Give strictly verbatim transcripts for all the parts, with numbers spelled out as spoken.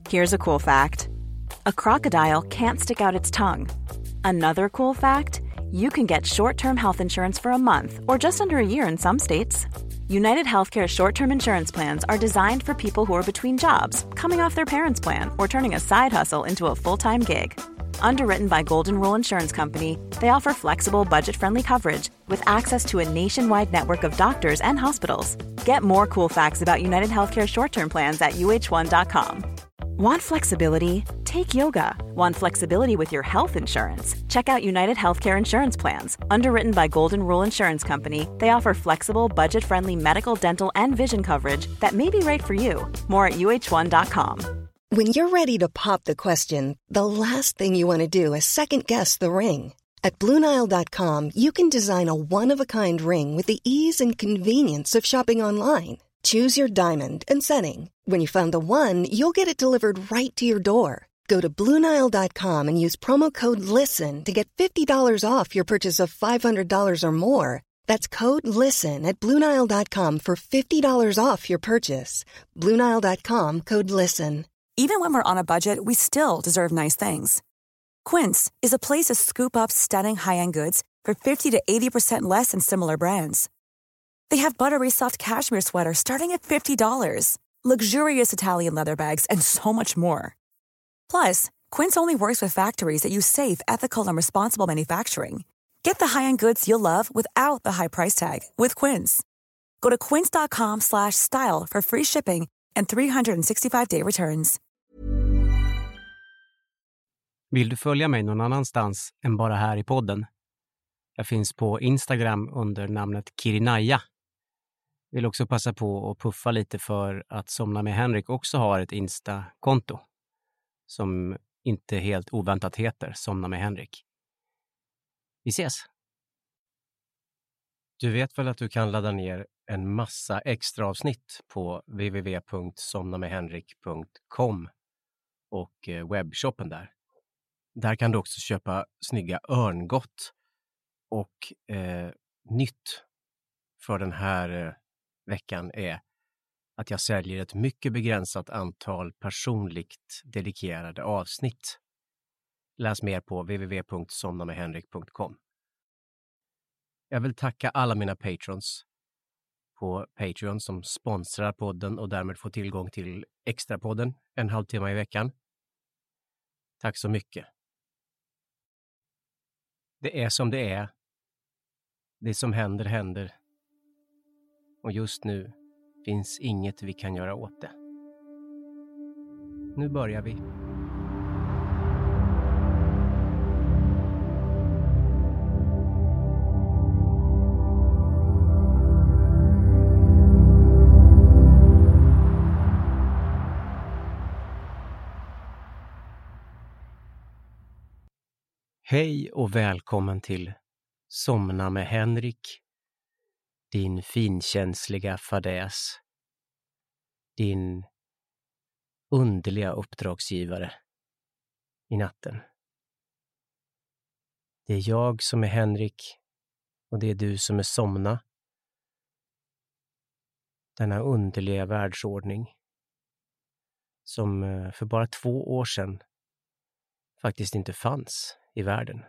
Here's a cool fact. A crocodile can't stick out its tongue. Another cool fact, you can get short-term health insurance for a month or just under a year in some states. United Healthcare short-term insurance plans are designed for people who are between jobs, coming off their parents' plan, or turning a side hustle into a full-time gig. Underwritten by Golden Rule Insurance Company, they offer flexible, budget-friendly coverage with access to a nationwide network of doctors and hospitals. Get more cool facts about United Healthcare short-term plans at U H one dot com. Want flexibility? Take yoga. Want flexibility with your health insurance? Check out United Healthcare Insurance Plans. Underwritten by Golden Rule Insurance Company, they offer flexible, budget-friendly medical, dental, and vision coverage that may be right for you. More at U H one dot com. When you're ready to pop the question, the last thing you want to do is second-guess the ring. At Blue Nile dot com, you can design a one-of-a-kind ring with the ease and convenience of shopping online. Choose your diamond and setting. When you find the one, you'll get it delivered right to your door. Go to Blue Nile dot com and use promo code LISTEN to get fifty dollars off your purchase of five hundred dollars or more. That's code LISTEN at Blue Nile dot com for fifty dollars off your purchase. Blue Nile dot com, code LISTEN. Even when we're on a budget, we still deserve nice things. Quince is a place to scoop up stunning high-end goods for fifty to eighty percent less than similar brands. They have buttery soft cashmere sweaters starting at fifty dollars, luxurious Italian leather bags, and so much more. Plus, Quince only works with factories that use safe, ethical, and responsible manufacturing. Get the high-end goods you'll love without the high price tag with Quince. Go to quince dot com slash style for free shipping and three sixty-five day returns. Vill du följa mig någon annanstans än bara här i podden? Jag finns på Instagram under namnet Kirinaya. Vill också passa på att puffa lite för att Somna med Henrik också har ett Insta-konto som inte helt oväntat heter Somna med Henrik. Vi ses! Du vet väl att du kan ladda ner en massa extra avsnitt på w w w punkt somna med henrik punkt com och webbshoppen där. Där kan du också köpa snygga örngott och eh, nytt för den här eh, veckan är att jag säljer ett mycket begränsat antal personligt dedikerade avsnitt. Läs mer på w w w punkt somna med henrik punkt com. Jag vill tacka alla mina patrons på Patreon som sponsrar podden och därmed får tillgång till extra podden en halvtimme i veckan. Tack så mycket. Det är som det är. Det som händer händer. Och just nu finns inget vi kan göra åt det. Nu börjar vi. Hej och välkommen till Somna med Henrik, din finkänsliga fadäs, din underliga uppdragsgivare i natten. Det är jag som är Henrik och det är du som är Somna. Denna underliga världsordning som för bara två år sedan faktiskt inte fanns i världen.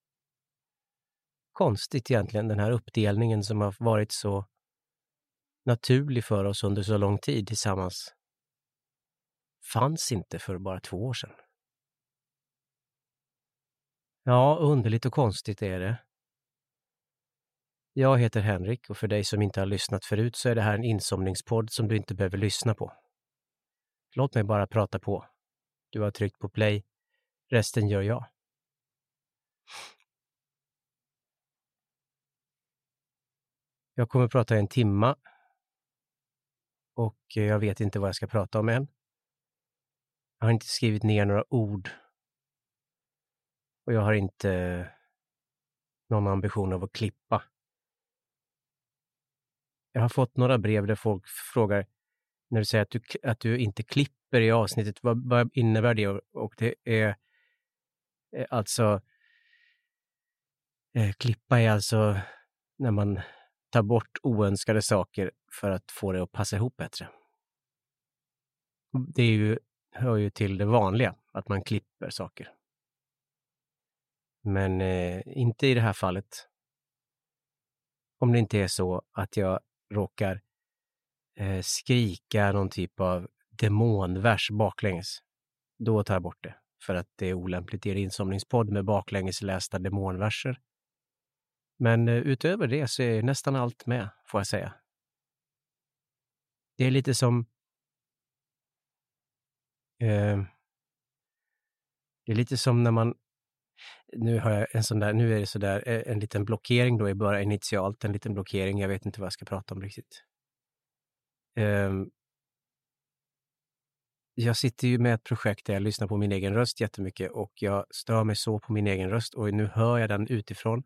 Konstigt egentligen, den här uppdelningen som har varit så naturlig för oss under så lång tid tillsammans fanns inte för bara två år sedan. Ja, underligt och konstigt är det. Jag heter Henrik och för dig som inte har lyssnat förut så är det här en insomningspodd som du inte behöver lyssna på. Låt mig bara prata på. Du har tryckt på play. Resten gör jag. Jag kommer att prata en timma och jag vet inte vad jag ska prata om än. Jag har inte skrivit ner några ord och jag har inte någon ambition av att klippa. Jag har fått några brev där folk frågar när du säger att du, att du inte klipper i avsnittet, vad, vad innebär det? Och det är alltså eh, klippa är alltså när man tar bort oönskade saker för att få det att passa ihop bättre. Det är ju hör ju till det vanliga, att man klipper saker. Men eh, inte i det här fallet. Om det inte är så att jag råkar eh, skrika någon typ av demonvers baklänges. Då tar jag bort det. För att det är olämpligt i en insomningspodd med baklänges lästa demonverser. Men eh, utöver det så är nästan allt med, får jag säga. Det är lite som... Eh, det är lite som när man... Nu har jag en sån där, nu är det så där en liten blockering då, är bara initialt en liten blockering. Jag vet inte vad jag ska prata om riktigt. Um, jag sitter ju med ett projekt där jag lyssnar på min egen röst jättemycket och jag stör mig så på min egen röst och nu hör jag den utifrån.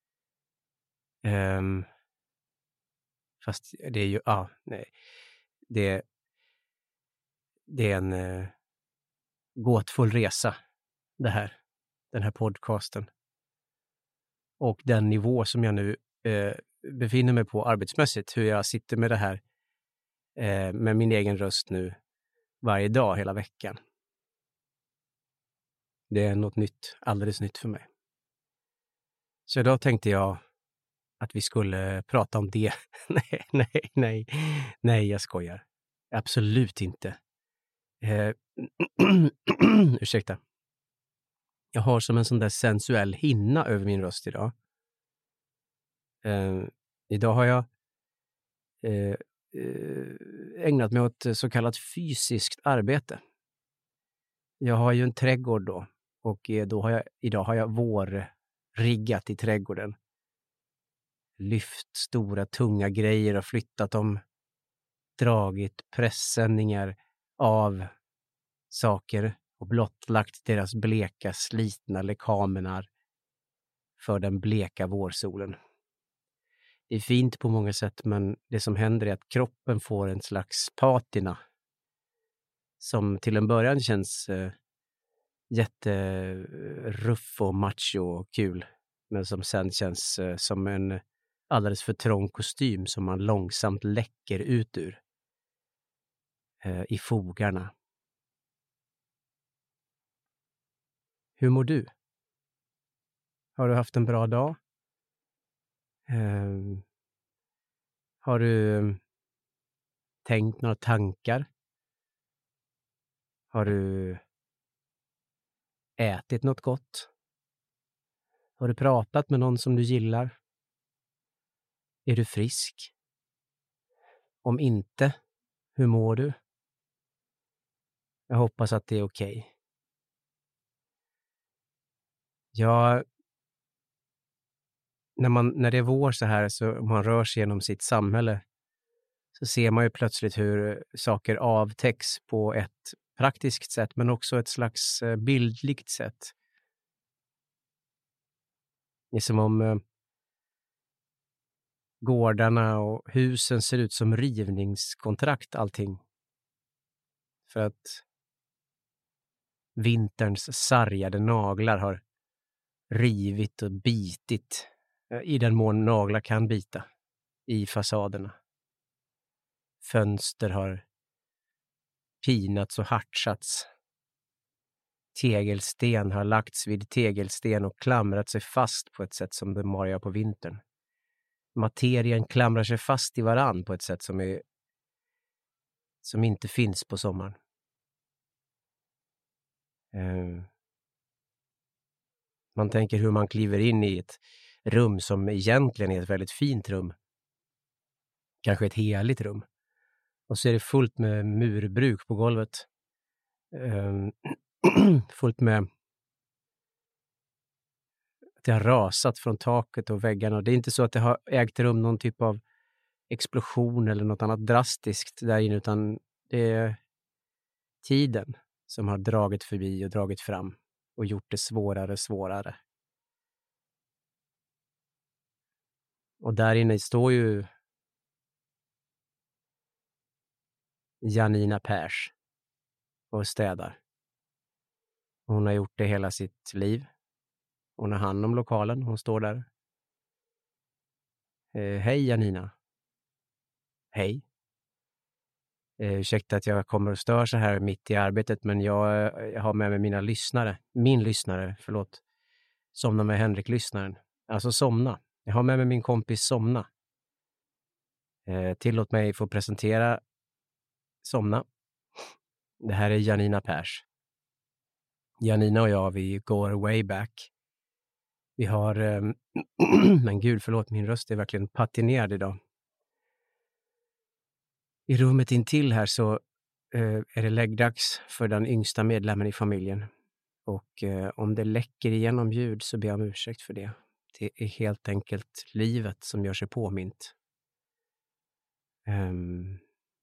Um, fast det är ju, ja, ah, nej. Det, det är en uh, gåtfull resa det här. Den här podcasten. Och den nivå som jag nu eh, befinner mig på arbetsmässigt. Hur jag sitter med det här eh, med min egen röst nu varje dag hela veckan. Det är något nytt, alldeles nytt för mig. Så idag tänkte jag att vi skulle prata om det. nej, nej, nej, nej, jag skojar. Absolut inte. Eh, ursäkta. Jag har som en sån där sensuell hinna över min röst idag. Eh, idag har jag eh, eh, ägnat mig åt så kallat fysiskt arbete. Jag har ju en trädgård då. Och eh, då har jag, idag har jag vårriggat i trädgården. Lyft stora tunga grejer och flyttat dem. Dragit pressändningar av saker. Och blottlagt deras bleka, slitna lekamenar för den bleka vårsolen. Det är fint på många sätt, men det som händer är att kroppen får en slags patina. Som till en början känns eh, jätteruff och macho och kul. Men som sen känns eh, som en alldeles för trång kostym som man långsamt läcker ut ur. Eh, I fogarna. Hur mår du? Har du haft en bra dag? Eh, har du eh, tänkt några tankar? Har du ätit något gott? Har du pratat med någon som du gillar? Är du frisk? Om inte, hur mår du? Jag hoppas att det är okej. Okay. Ja, när, man, när det är vår så här, så man rör sig genom sitt samhälle, så ser man ju plötsligt hur saker avtäcks på ett praktiskt sätt, men också ett slags bildligt sätt. Det är som om eh, gårdarna och husen ser ut som rivningskontrakt, allting. För att vinterns sargade naglar har rivit och bitit, i den mån naglar kan bita, i fasaderna. Fönster har pinats och hartsats. Tegelsten har lagts vid tegelsten och klamrat sig fast på ett sätt som det margar på vintern. Materien klamrar sig fast i varann på ett sätt som är som inte finns på sommaren. Uh. Man tänker hur man kliver in i ett rum som egentligen är ett väldigt fint rum. Kanske ett heligt rum. Och så är det fullt med murbruk på golvet. Um, fullt med... Det har rasat från taket och väggarna. Det är inte så att det har ägt rum någon typ av explosion eller något annat drastiskt där inne, utan det är tiden som har dragit förbi och dragit fram och gjort det svårare och svårare. Och där inne står ju Janina Pers och städar. Hon har gjort det hela sitt liv. Hon har hand om lokalen. Hon står där. Eh, hej Janina. Hej. Eh, ursäkta att jag kommer och stör så här mitt i arbetet, men jag, jag har med mig mina lyssnare. Min lyssnare, förlåt. Somna med Henrik-lyssnaren. Alltså Somna. Jag har med mig min kompis Somna. Eh, tillåt mig få presentera Somna. Det här är Janina Pers. Janina och jag, vi går way back. Vi har... Eh, men gud, förlåt, min röst är verkligen patinerad idag. I rummet intill här så eh, är det läggdags för den yngsta medlemmen i familjen. Och eh, om det läcker igenom ljud så ber jag om ursäkt för det. Det är helt enkelt livet som gör sig påmint. Um,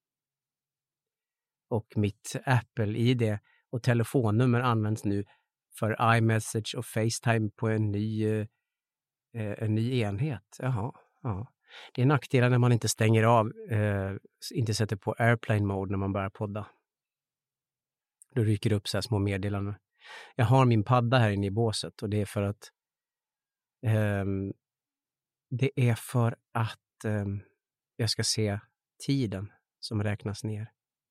och mitt Apple-I D och telefonnummer används nu för iMessage och FaceTime på en ny, eh, en ny enhet. Jaha, ja. Det är nackdelar när man inte stänger av, eh, inte sätter på airplane mode när man börjar podda. Då ryker det upp så här små meddelanden. Jag har min padda här inne i båset och det är för att eh, det är för att eh, jag ska se tiden som räknas ner.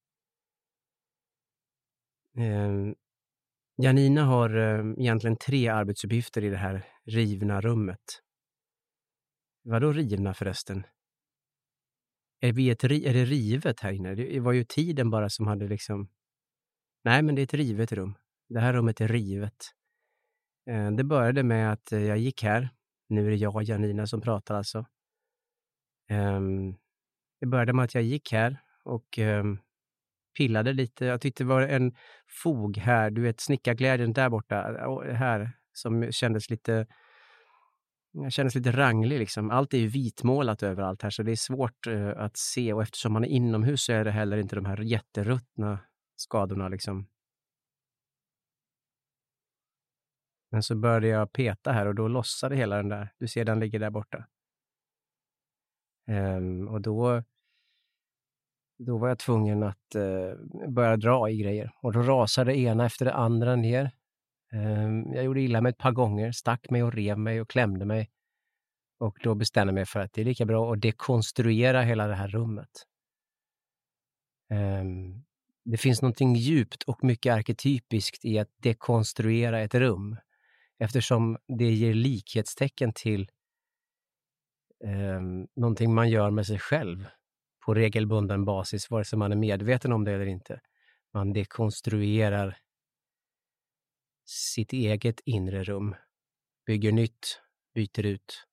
Eh, Janina har eh, egentligen tre arbetsuppgifter i det här rivna rummet. Vadå rivna förresten? Är, vi ett, är det rivet här inne? Det var ju tiden bara som hade liksom... Nej, men det är ett rivet rum. Det här rummet är rivet. Eh, det började med att jag gick här. Nu är det jag och Janina som pratar alltså. Eh, det började med att jag gick här och eh, pillade lite. Jag tyckte det var en fog här. Du vet, snickarglädjen där borta. Här som kändes lite... Jag kändes lite ranglig liksom. Allt är ju vitmålat överallt här så det är svårt uh, att se. Och eftersom man är inomhus så är det heller inte de här jätteruttna skadorna liksom. Men så började jag peta här och då lossade hela den där. Du ser den ligger där borta. Um, och då, då var jag tvungen att uh, börja dra i grejer. Och då rasade det ena efter det andra ner. Um, jag gjorde illa mig ett par gånger. Stack mig och rev mig och klämde mig. Och då bestämde jag mig för att det är lika bra att dekonstruera hela det här rummet. Um, det finns någonting djupt och mycket arketypiskt i att dekonstruera ett rum. Eftersom det ger likhetstecken till um, någonting man gör med sig själv på regelbunden basis, vare sig man är medveten om det eller inte. Man dekonstruerar sitt eget inre rum. Bygger nytt, byter ut.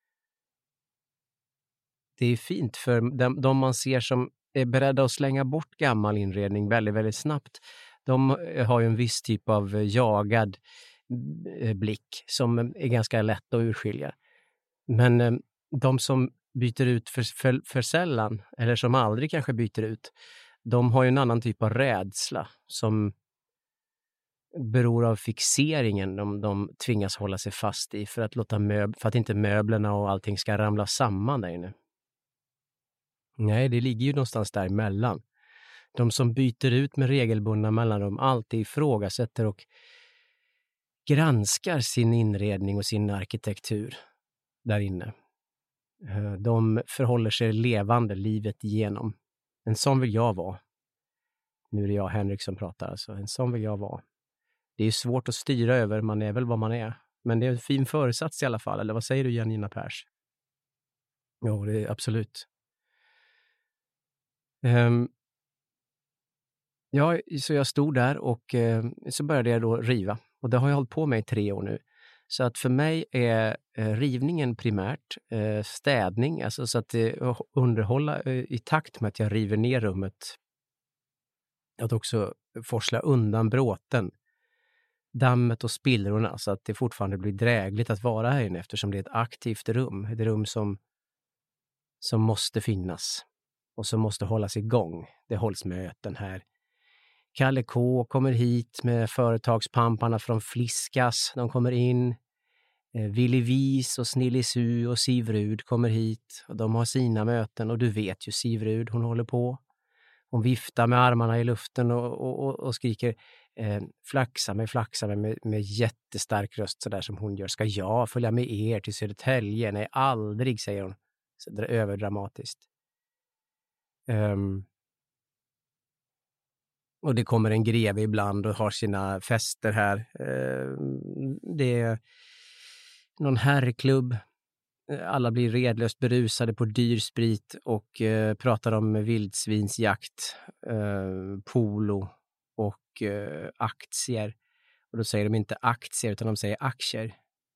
Det är fint för de, de man ser som är beredda att slänga bort gammal inredning väldigt, väldigt snabbt. De har ju en viss typ av jagad blick som är ganska lätt att urskilja. Men de som byter ut för, för, för sällan, eller som aldrig kanske byter ut, de har ju en annan typ av rädsla som beror av fixeringen de, de tvingas hålla sig fast i för att, låta möb- för att inte möblerna och allting ska ramla samman där inne. Nej, det ligger ju någonstans däremellan. De som byter ut med regelbundna mellanrum alltid ifrågasätter och granskar sin inredning och sin arkitektur där inne. De förhåller sig levande livet igenom. En sån vill jag vara. Nu är det jag, Henrik, som pratar. Alltså. En sån vill jag vara. Det är svårt att styra över, man är väl vad man är. Men det är en fin föresats i alla fall. Eller vad säger du, Janina Pers? Ja, det är absolut. Um, ja, så jag stod där och uh, så började jag då riva. Och det har jag hållit på med i tre år nu. Så att för mig är uh, rivningen primärt uh, städning. Alltså så att uh, underhålla uh, i takt med att jag river ner rummet. Att också forsla undan bråten. Dammet och spillrorna så att det fortfarande blir drägligt att vara här inne eftersom det är ett aktivt rum. Ett rum som, som måste finnas och som måste hållas igång. Det hålls möten här. Kalle K kommer hit med företagspamparna från Fliskas. De kommer in. Eh, Willy Vis och Snillisu och Sivrud kommer hit. Och de har sina möten och du vet ju Sivrud, hon håller på. Hon viftar med armarna i luften och, och, och skriker eh, flaxa mig, flaxa mig med, med jättestark röst sådär som hon gör. Ska jag följa med er till Södertälje? Nej, aldrig, säger hon. Så det är överdramatiskt. Um, Och det kommer en greve ibland och har sina fester här. Eh, det är någon herrklubb. Alla blir redlöst berusade på dyr sprit och eh, pratar om vildsvinsjakt, eh, polo och eh, aktier. Och då säger de inte aktier utan de säger aktier.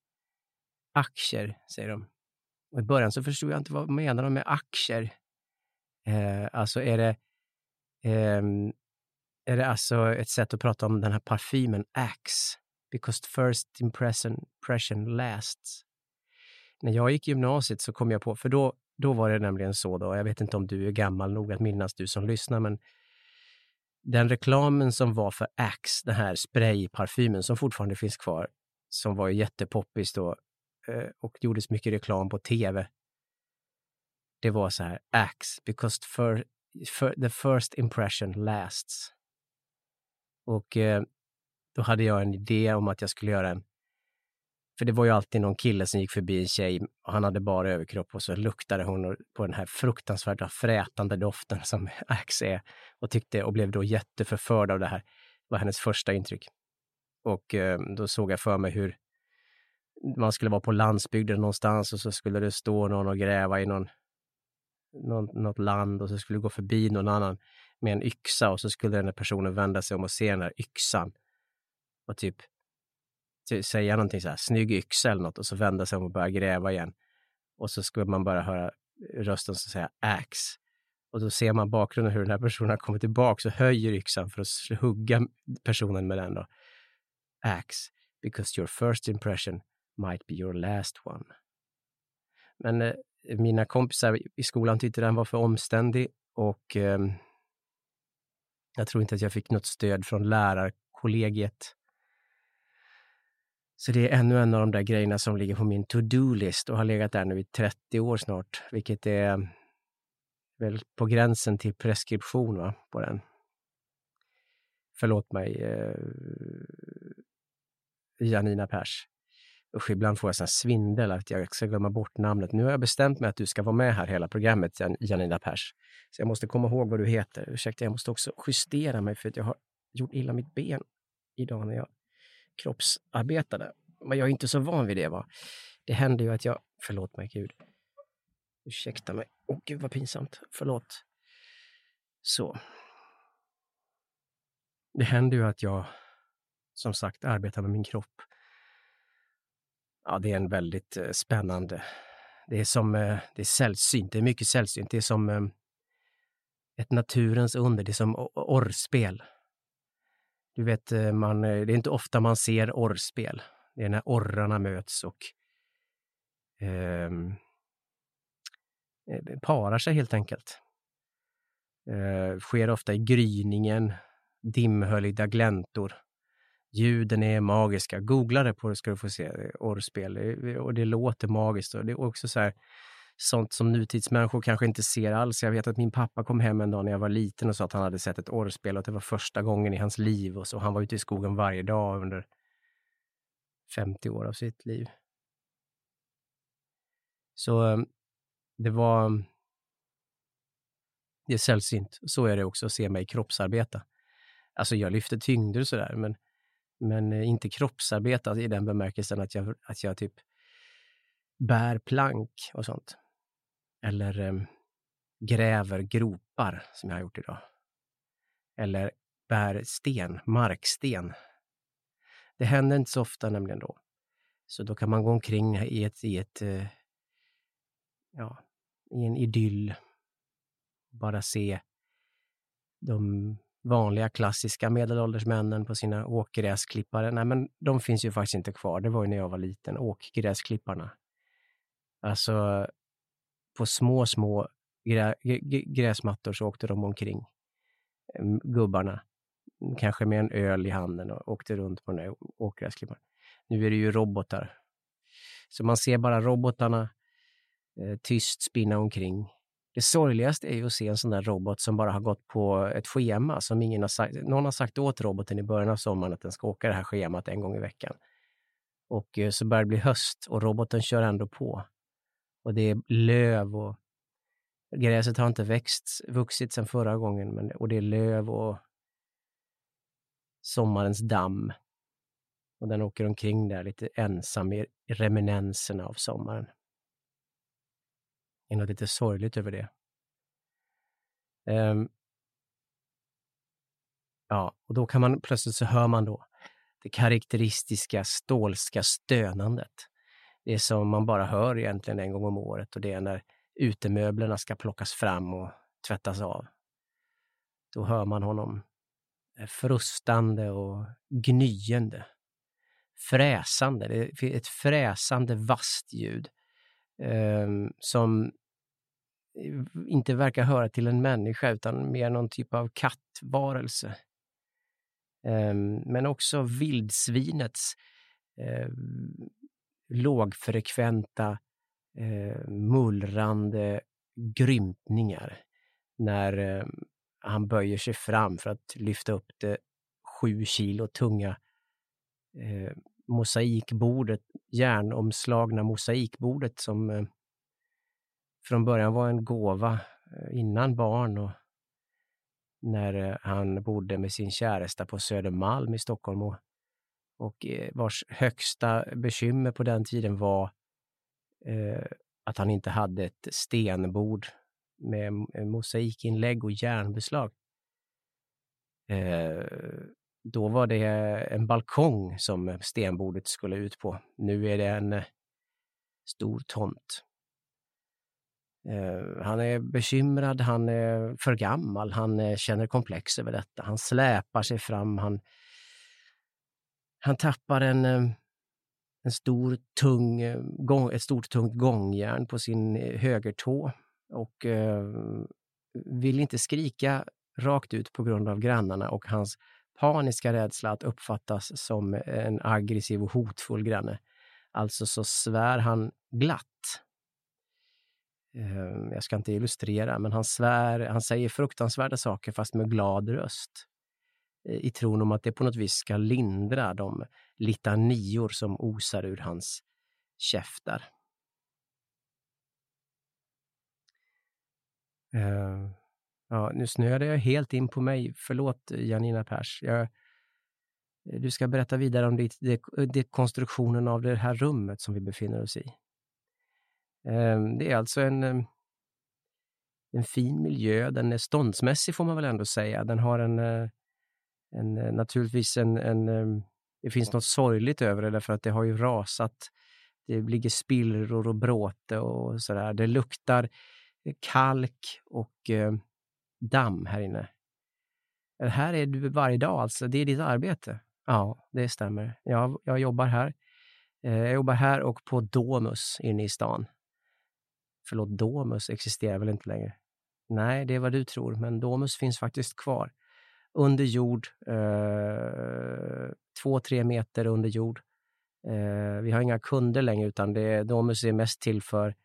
Aktier, säger de. Och i början så förstod jag inte vad menar de med aktier. Eh, alltså är det... Eh, är det alltså ett sätt att prata om den här parfymen Axe? Because first impression, impression lasts. När jag gick gymnasiet så kom jag på, för då, då var det nämligen så då, jag vet inte om du är gammal nog att minnas, du som lyssnar, men den reklamen som var för Axe, den här sprayparfymen som fortfarande finns kvar, som var jättepoppis då och gjordes mycket reklam på tv. Det var så här, Axe, because for, for the first impression lasts. Och eh, då hade jag en idé om att jag skulle göra en, för det var ju alltid någon kille som gick förbi en tjej och han hade bara överkropp och så luktade hon på den här fruktansvärda frätande doften som Axe är och tyckte och blev då jätteförförd av det här. Det var hennes första intryck. Och eh, då såg jag för mig hur man skulle vara på landsbygden någonstans och så skulle det stå någon och gräva i någon, någon, något land och så skulle det gå förbi någon annan med en yxa och så skulle den här personen vända sig om och se den här yxan och typ säga någonting så här, snygg yxa eller något och så vända sig om och börja gräva igen. Och så skulle man bara höra rösten som säger Axe. Och då ser man bakgrunden hur den här personen har kommit tillbaka och höjer yxan för att hugga personen med den då. Axe, because your first impression might be your last one. Men eh, mina kompisar i skolan tyckte den var för omständig och eh, jag tror inte att jag fick något stöd från lärarkollegiet. Så det är ännu en av de där grejerna som ligger på min to-do-list och har legat där nu i trettio år snart, vilket är väl på gränsen till preskription, va, på den. Förlåt mig, eh, Janina Pers. Usch, ibland får jag sån här svindel att jag ska glömma bort namnet. Nu har jag bestämt mig att du ska vara med här hela programmet, Jan- Janina Pers. Så jag måste komma ihåg vad du heter. Ursäkta, jag måste också justera mig för att jag har gjort illa mitt ben idag när jag kroppsarbetade. Men jag är inte så van vid det, va. Det händer ju att jag... Förlåt mig, gud. Ursäkta mig. Åh, gud vad pinsamt. Förlåt. Så. Det händer ju att jag, som sagt, arbetar med min kropp. Ja, det är en väldigt eh, spännande... Det är som... Eh, det är sällsynt. Det är mycket sällsynt. Det är som eh, ett naturens under. Det är som orrspel. Du vet, man, det är inte ofta man ser orrspel. Det är när orrarna möts och eh, parar sig helt enkelt. Eh, sker ofta i gryningen, dimhöljda gläntor. Ljuden är magiska. Googla det på det ska du få se. Orrspel. Och det låter magiskt. Och det är också så här, sånt som nutidsmänniskor kanske inte ser alls. Jag vet att min pappa kom hem en dag när jag var liten och sa att han hade sett ett orrspel och att det var första gången i hans liv. Och så han var ute i skogen varje dag under femtio år av sitt liv. Så det var... Det är sällsynt. Så är det också att se mig kroppsarbeta. Alltså jag lyfter tyngder och sådär, men, men inte kroppsarbeta i den bemärkelsen att jag, att jag typ bär plank och sånt. Eller eh, gräver gropar som jag har gjort idag. Eller bär sten, marksten. Det händer inte så ofta nämligen då. Så då kan man gå omkring i ett, i ett eh, ja, i en idyll. Bara se de vanliga klassiska medelåldersmännen på sina åkgräsklippare. Nej, men de finns ju faktiskt inte kvar. Det var ju när jag var liten, åkgräsklipparna. Alltså på små, små grä, g- gräsmattor så åkte de omkring. Gubbarna. Kanske med en öl i handen och åkte runt på den där åkgräsklipparen. Nu är det ju robotar. Så man ser bara robotarna eh, tyst spinna omkring. Det sorgligaste är ju att se en sån där robot som bara har gått på ett schema som ingen har sagt. Någon har sagt åt roboten i början av sommaren att den ska åka det här schemat en gång i veckan. Och eh, så börjar det bli höst och roboten kör ändå på. Och det är löv och gräset har inte växt, vuxit sedan förra gången. Men, och det är löv och sommarens damm. Och den åker omkring där lite ensam i reminenserna av sommaren. Det är något lite sorgligt över det. Um, ja, och då kan man plötsligt så hör man då det karaktäristiska stålska stönandet. Det är som man bara hör egentligen en gång om året, och det är när utemöblerna ska plockas fram och tvättas av. Då hör man honom frustande och gnyende. Fräsande, det är ett fräsande vasst ljud eh, som inte verkar höra till en människa utan mer någon typ av kattvarelse. Eh, men också vildsvinets eh, lågfrekventa eh, mullrande grymtningar när eh, han böjer sig fram för att lyfta upp det sju kilo tunga eh, mosaikbordet, järnomslagna mosaikbordet som eh, från början var en gåva eh, innan barn och när eh, han bodde med sin käresta på Södermalm i Stockholm och, och eh, vars högsta bekymmer på den tiden var eh, att han inte hade ett stenbord med mosaikinlägg och järnbeslag. Eh, då var det en balkong som stenbordet skulle ut på. Nu är det en eh, stor tomt. Eh, han är bekymrad, han är för gammal, han eh, känner komplex över detta. Han släpar sig fram, han, han tappar en, eh, en stor tung, eh, gång, ett stort tungt gångjärn på sin eh, högertå. Och eh, vill inte skrika rakt ut på grund av grannarna och hans paniska rädsla att uppfattas som en aggressiv och hotfull granne. Alltså så svär han glatt. Eh, jag ska inte illustrera, men han svär, han säger fruktansvärda saker fast med glad röst. Eh, I tron om att det på något vis ska lindra de litanior som osar ur hans käftar. Uh, ja, nu snöade jag helt in på mig. Förlåt, Janina Pers. Jag, du ska berätta vidare om det, det, det konstruktionen av det här rummet som vi befinner oss i. Uh, det är alltså en, en fin miljö. Den är ståndsmässig får man väl ändå säga. Den har en, en naturligtvis en, en det finns något sorgligt över det därför att det har ju rasat. Det ligger spillror och bråte och sådär. Det luktar kalk och eh, damm här inne. Det här är du varje dag alltså, det är ditt arbete. Ja, det stämmer. Jag, jag jobbar här. Eh, jag jobbar här och på Domus inne i stan. Förlåt, Domus existerar väl inte längre? Nej, det är vad du tror, men Domus finns faktiskt kvar. Under jord, eh, två, tre meter under jord. Eh, vi har inga kunder längre utan det, Domus är mest till för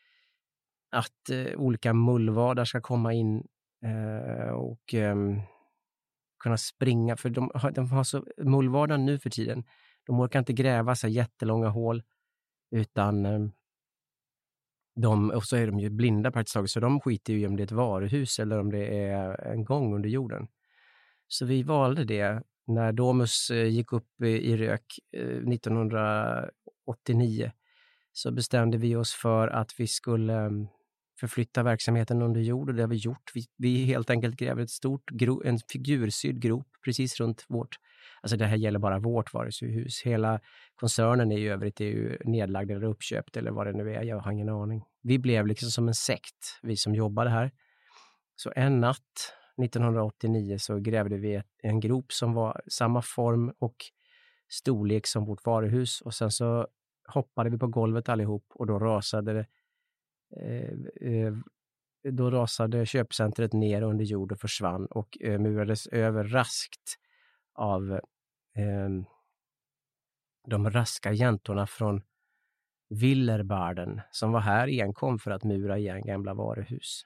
att eh, olika mullvardar ska komma in eh, och eh, kunna springa. För de har, de har så, mullvardar nu för tiden, de orkar inte gräva så jättelånga hål utan eh, de, och så är de ju blinda praktiskt taget så de skiter ju om det är ett varuhus eller om det är en gång under jorden. Så vi valde det när Domus eh, gick upp i, i rök eh, nittonhundraåttionio. Så bestämde vi oss för att vi skulle förflytta verksamheten under jord och det har vi gjort. Vi, vi helt enkelt gräver ett stort gro, en figursydd grop precis runt vårt, alltså det här gäller bara vårt varuhus. Hela koncernen är ju övrigt är ju nedlagd eller uppköpt eller vad det nu är, jag har ingen aning. Vi blev liksom som en sekt, vi som jobbade här. Så en natt nittonhundraåttionio så grävde vi ett, en grop som var samma form och storlek som vårt varuhus och sen så hoppade vi på golvet allihop och då rasade det, eh, eh, då rasade köpcentret ner under jord och försvann och eh, murades över raskt av eh, de raska jäntorna från Villerbarden som var här enkom för att mura igen gamla varuhus.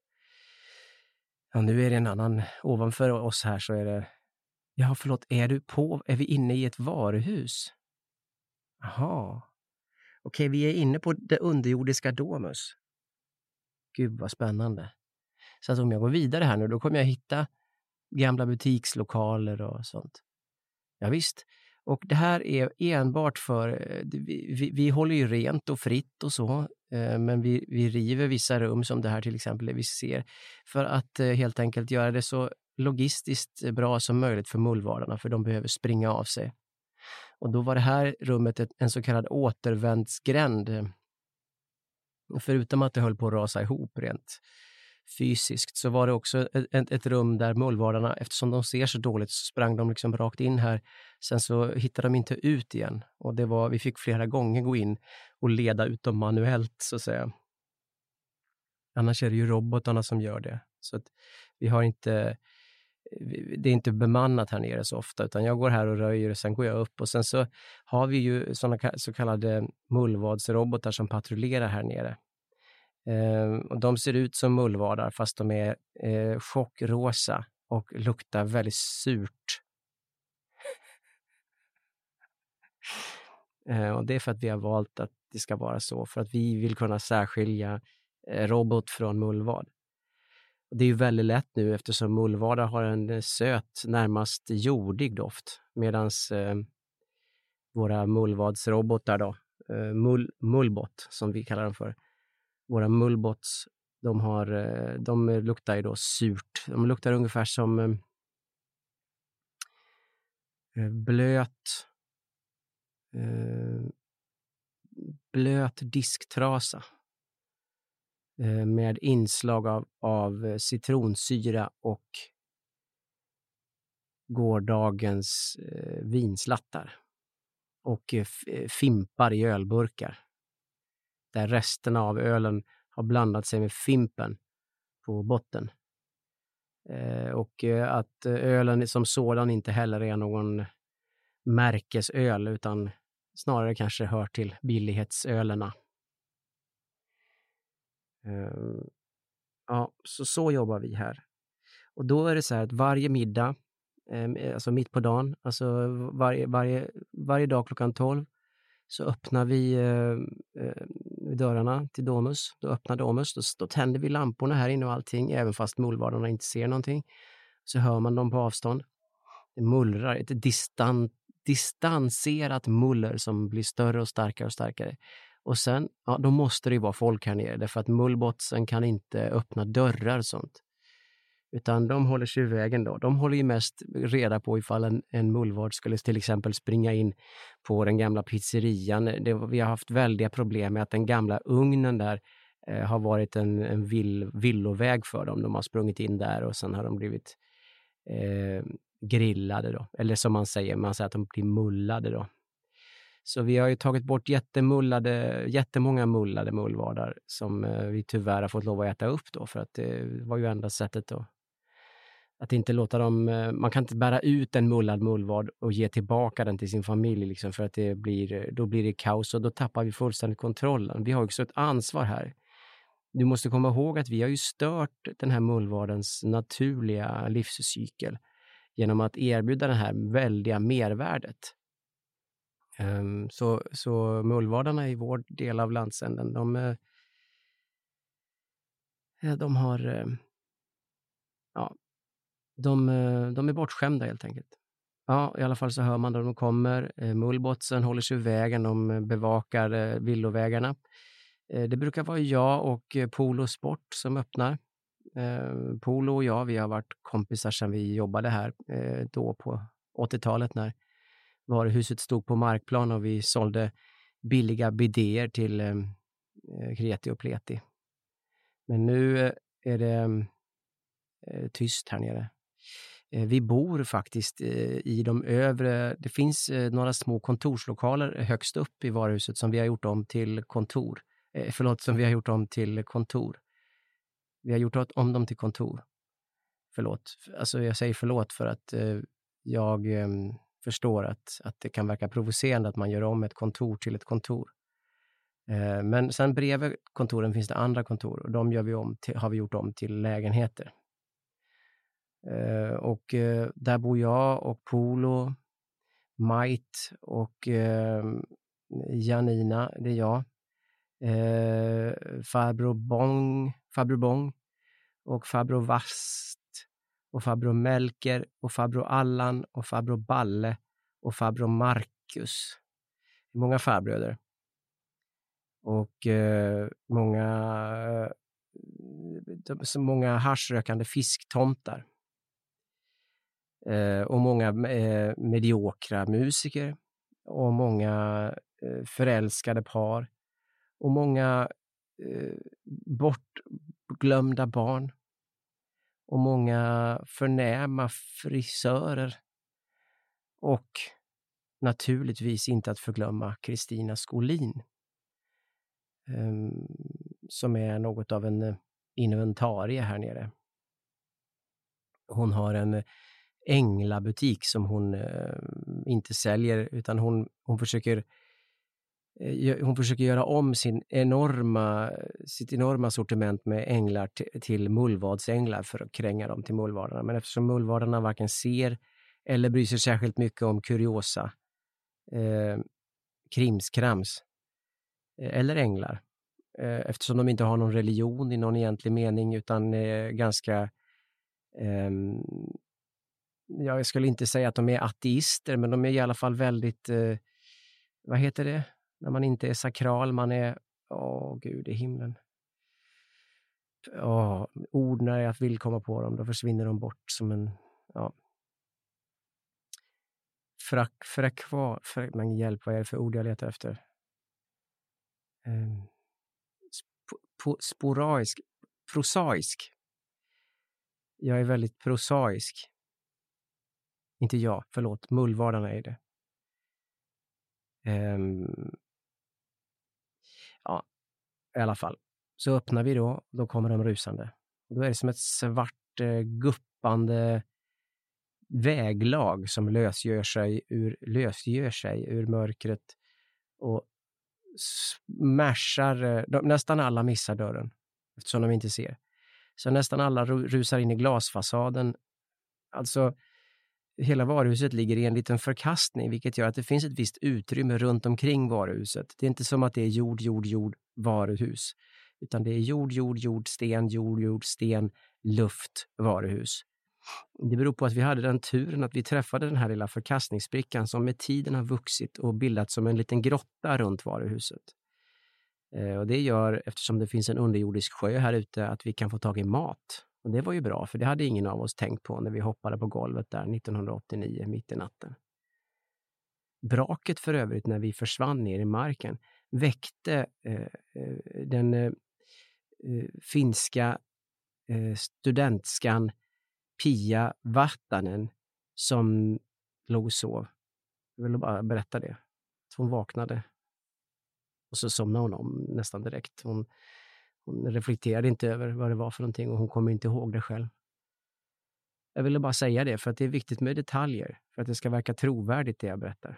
Ja, nu är det en annan, ovanför oss här så är det, ja förlåt, är du på, är vi inne i ett varuhus? Jaha. Okej, vi är inne på det underjordiska Domus. Gud vad spännande. Så att om jag går vidare här nu, då kommer jag hitta gamla butikslokaler och sånt. Ja, visst. Och det här är enbart för, vi, vi, vi håller ju rent och fritt och så, eh, men vi, vi river vissa rum som det här till exempel det vi ser, för att eh, helt enkelt göra det så logistiskt bra som möjligt för mullvadarna, för de behöver springa av sig. Och då var det här rummet ett, en så kallad återvändsgränd. Förutom att det höll på att rasa ihop rent fysiskt, så var det också ett, ett rum där mullvadarna, eftersom de ser så dåligt, så sprang de liksom rakt in här. Sen så hittade de inte ut igen. Och det var, vi fick flera gånger gå in och leda ut dem manuellt, så att säga. Annars är det ju robotarna som gör det. Så att vi har inte, det är inte bemannat här nere så ofta, utan jag går här och röjer och sen går jag upp. Och sen så har vi ju sådana så kallade mullvadsrobotar som patrullerar här nere. Eh, och de ser ut som mullvadar fast de är eh, chockrosa och luktar väldigt surt. eh, och det är för att vi har valt att det ska vara så, för att vi vill kunna särskilja eh, robot från mullvad. Och det är ju väldigt lätt nu eftersom mullvadar har en söt, närmast jordig doft, medan eh, våra mullvadsrobotar då, eh, mull, mullbot som vi kallar dem för, våra mullbots, de, har, de luktar ju då surt. De luktar ungefär som eh, blöt eh, blöt disktrasa eh, med inslag av, av citronsyra och gårdagens eh, vinslattar och eh, fimpar i ölburkar. Där resterna av ölen har blandat sig med fimpen på botten. Eh, och eh, att ölen som sådan inte heller är någon märkesöl, utan snarare kanske hör till billighetsölerna. Eh, ja, så, så jobbar vi här. Och då är det så här att varje middag, eh, alltså mitt på dagen, alltså varje, varje, varje dag klockan tolv, så öppnar vi eh, dörrarna till Domus. Då öppnar Domus, då, då tänder vi lamporna här inne och allting, även fast mullvadarna inte ser någonting. Så hör man dem på avstånd. Det mullrar, ett distan, distanserat muller som blir större och starkare och starkare. Och sen, ja, då måste det ju vara folk här nere, därför att mullbotsen kan inte öppna dörrar och sånt. Utan de håller sig i vägen då. De håller ju mest reda på ifall en, en mullvad skulle till exempel springa in på den gamla pizzerian. Det, vi har haft väldiga problem med att den gamla ugnen där eh, har varit en, en vill, villoväg för dem. De har sprungit in där och sen har de blivit eh, grillade då. Eller som man säger, man säger att de blir mullade då. Så vi har ju tagit bort jättemullade, jättemånga mullade mullvadar som eh, vi tyvärr har fått lov att äta upp då, för att det var ju enda sättet då. Att inte låta dem, man kan inte bära ut en mullad mullvad och ge tillbaka den till sin familj liksom, för att det blir, då blir det kaos och då tappar vi fullständigt kontrollen. Vi har också ett ansvar här. Du måste komma ihåg att vi har ju stört den här mullvadens naturliga livscykel genom att erbjuda det här väldiga mervärdet. Um, så, så mullvadarna i vår del av landsänden, de, de har, ja, De, de är bortskämda helt enkelt. Ja, i alla fall så hör man när de kommer. Mullbotsen håller sig i vägen, de bevakar villovägarna. Det brukar vara jag och Polo Sport som öppnar. Polo och jag, vi har varit kompisar sedan vi jobbade här då på åttiotalet när varuhuset stod på markplan och vi sålde billiga bidéer till kreti och pleti. Men nu är det tyst här nere. Vi bor faktiskt i de övre, det finns några små kontorslokaler högst upp i varuhuset som vi har gjort om till kontor. Förlåt, som vi har gjort om till kontor. Vi har gjort om dem till kontor. Förlåt. Alltså jag säger förlåt för att jag förstår att, att det kan verka provocerande att man gör om ett kontor till ett kontor. Men sen bredvid kontoren finns det andra kontor och de gör vi om till, har vi gjort om till lägenheter. Uh, och uh, där bor jag och Polo, Might och uh, Janina, det är jag. Uh, farbror Bong, farbror Bong och farbror Vast och farbror Melker och farbror Allan och farbror Balle och farbror Marcus. Många farbröder. Och eh, många eh, så många haschrökande fisktomtar. Eh, och många eh, mediokra musiker. Och många eh, förälskade par. Och många eh, bortglömda barn. Och många förnäma frisörer. Och naturligtvis inte att förglömma Kristina Skolin. Um, som är något av en inventarie här nere. Hon har en änglabutik som hon uh, inte säljer, utan hon, hon försöker uh, hon försöker göra om sin enorma, sitt enorma sortiment med änglar t- till mullvadsänglar för att kränga dem till mullvadarna. Men eftersom mullvadarna varken ser eller bryr sig särskilt mycket om kuriosa, uh, krimskrams eller änglar, eftersom de inte har någon religion i någon egentlig mening, utan är ganska eh, jag skulle inte säga att de är ateister, men de är i alla fall väldigt eh, vad heter det? När man inte är sakral, man är åh gud i himlen. Åh, ord när jag vill komma på dem, då försvinner de bort som en ja. Frack, fräkvar, fräck, men hjälp, vad är det för ord jag letar efter? Um, sp- sporaisk, prosaisk. Jag är väldigt prosaisk. Inte jag, förlåt, mullvadarna är det. Um, ja, i alla fall. Så öppnar vi då, då kommer de rusande. Då är det som ett svart eh, guppande väglag som lösgör sig ur, lösgör sig ur mörkret och smashar, de, nästan alla missar dörren eftersom de inte ser. Så nästan alla rusar in i glasfasaden. Alltså hela varuhuset ligger i en liten förkastning, vilket gör att det finns ett visst utrymme runt omkring varuhuset. Det är inte som att det är jord, jord, jord varuhus, utan det är jord, jord, jord, sten, jord, jord, sten, luft, varuhus. Det beror på att vi hade den turen att vi träffade den här lilla förkastningsbrickan som med tiden har vuxit och bildat som en liten grotta runt varuhuset. Eh, och det gör, eftersom det finns en underjordisk sjö här ute, att vi kan få tag i mat. Och det var ju bra, för det hade ingen av oss tänkt på när vi hoppade på golvet där nittonhundraåttionio mitt i natten. Braket för övrigt när vi försvann ner i marken väckte eh, den eh, finska eh, studentskan Pia Vartanen som låg och sov. Jag vill bara berätta det. Hon vaknade och så somnade hon om nästan direkt. Hon, hon reflekterade inte över vad det var för någonting och hon kommer inte ihåg det själv. Jag ville bara säga det för att det är viktigt med detaljer för att det ska verka trovärdigt det jag berättar.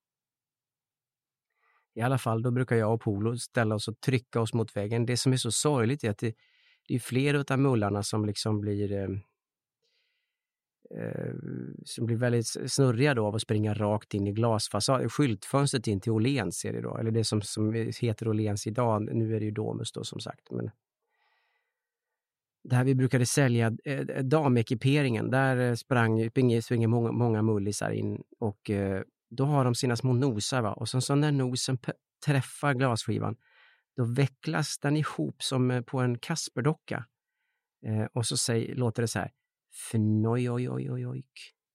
I alla fall, då brukar jag och Polo ställa oss och trycka oss mot väggen. Det som är så sorgligt är att det, det är flera av mullarna som liksom blir eh, eh, som blir väldigt snurriga då av att springa rakt in i glasfasaden. Skyltfönstret in till Åhléns är det då, eller det som, som heter Åhléns idag. Nu är det ju Domus då som sagt, men där vi brukade sälja eh, damekiperingen, där sprang springer många, många mullisar in och eh, då har de sina små nosar, va? Och så, så när nosen p- träffar glasskivan, då vecklas den ihop som på en Kasperdocka. Eh, och så säger, låter det så här: fnoj, oj, oj, oj, oj.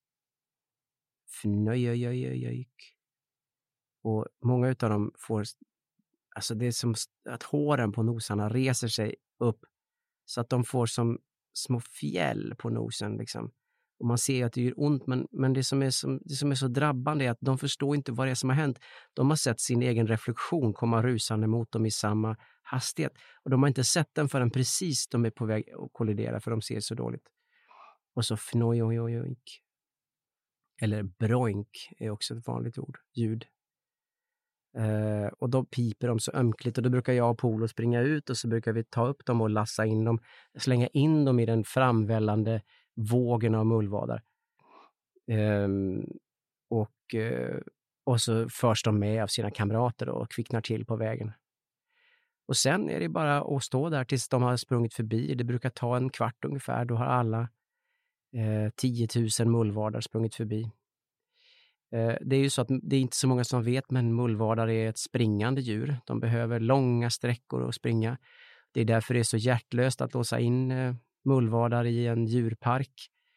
Fnoj, oj, oj, oj, oj. Och många utav dem får, alltså det är som att håren på nosarna reser sig upp så att de får som små fjäll på nosen liksom. Och man ser att det gör ont, men, men det, som är som, det som är så drabbande är att de förstår inte vad det är som har hänt. De har sett sin egen reflektion komma rusande mot dem i samma hastighet. Och de har inte sett den förrän precis de är på väg att kollidera, för de ser så dåligt. Och så fnoj, oj, oj, oj. Eller broink är också ett vanligt ord, ljud. Uh, och då piper de så ömkligt och då brukar jag och Polo springa ut och så brukar vi ta upp dem och lassa in dem, slänga in dem i den framvällande vågen av mullvadar. Um, och, uh, och så förs de med av sina kamrater och kvicknar till på vägen. Och sen är det bara att stå där tills de har sprungit förbi. Det brukar ta en kvart ungefär. Då har alla uh, tio tusen mullvadar sprungit förbi. Det är ju så att det är inte så många som vet, men mullvadar är ett springande djur. De behöver långa sträckor att springa. Det är därför det är så hjärtlöst att låsa in mullvadar i en djurpark.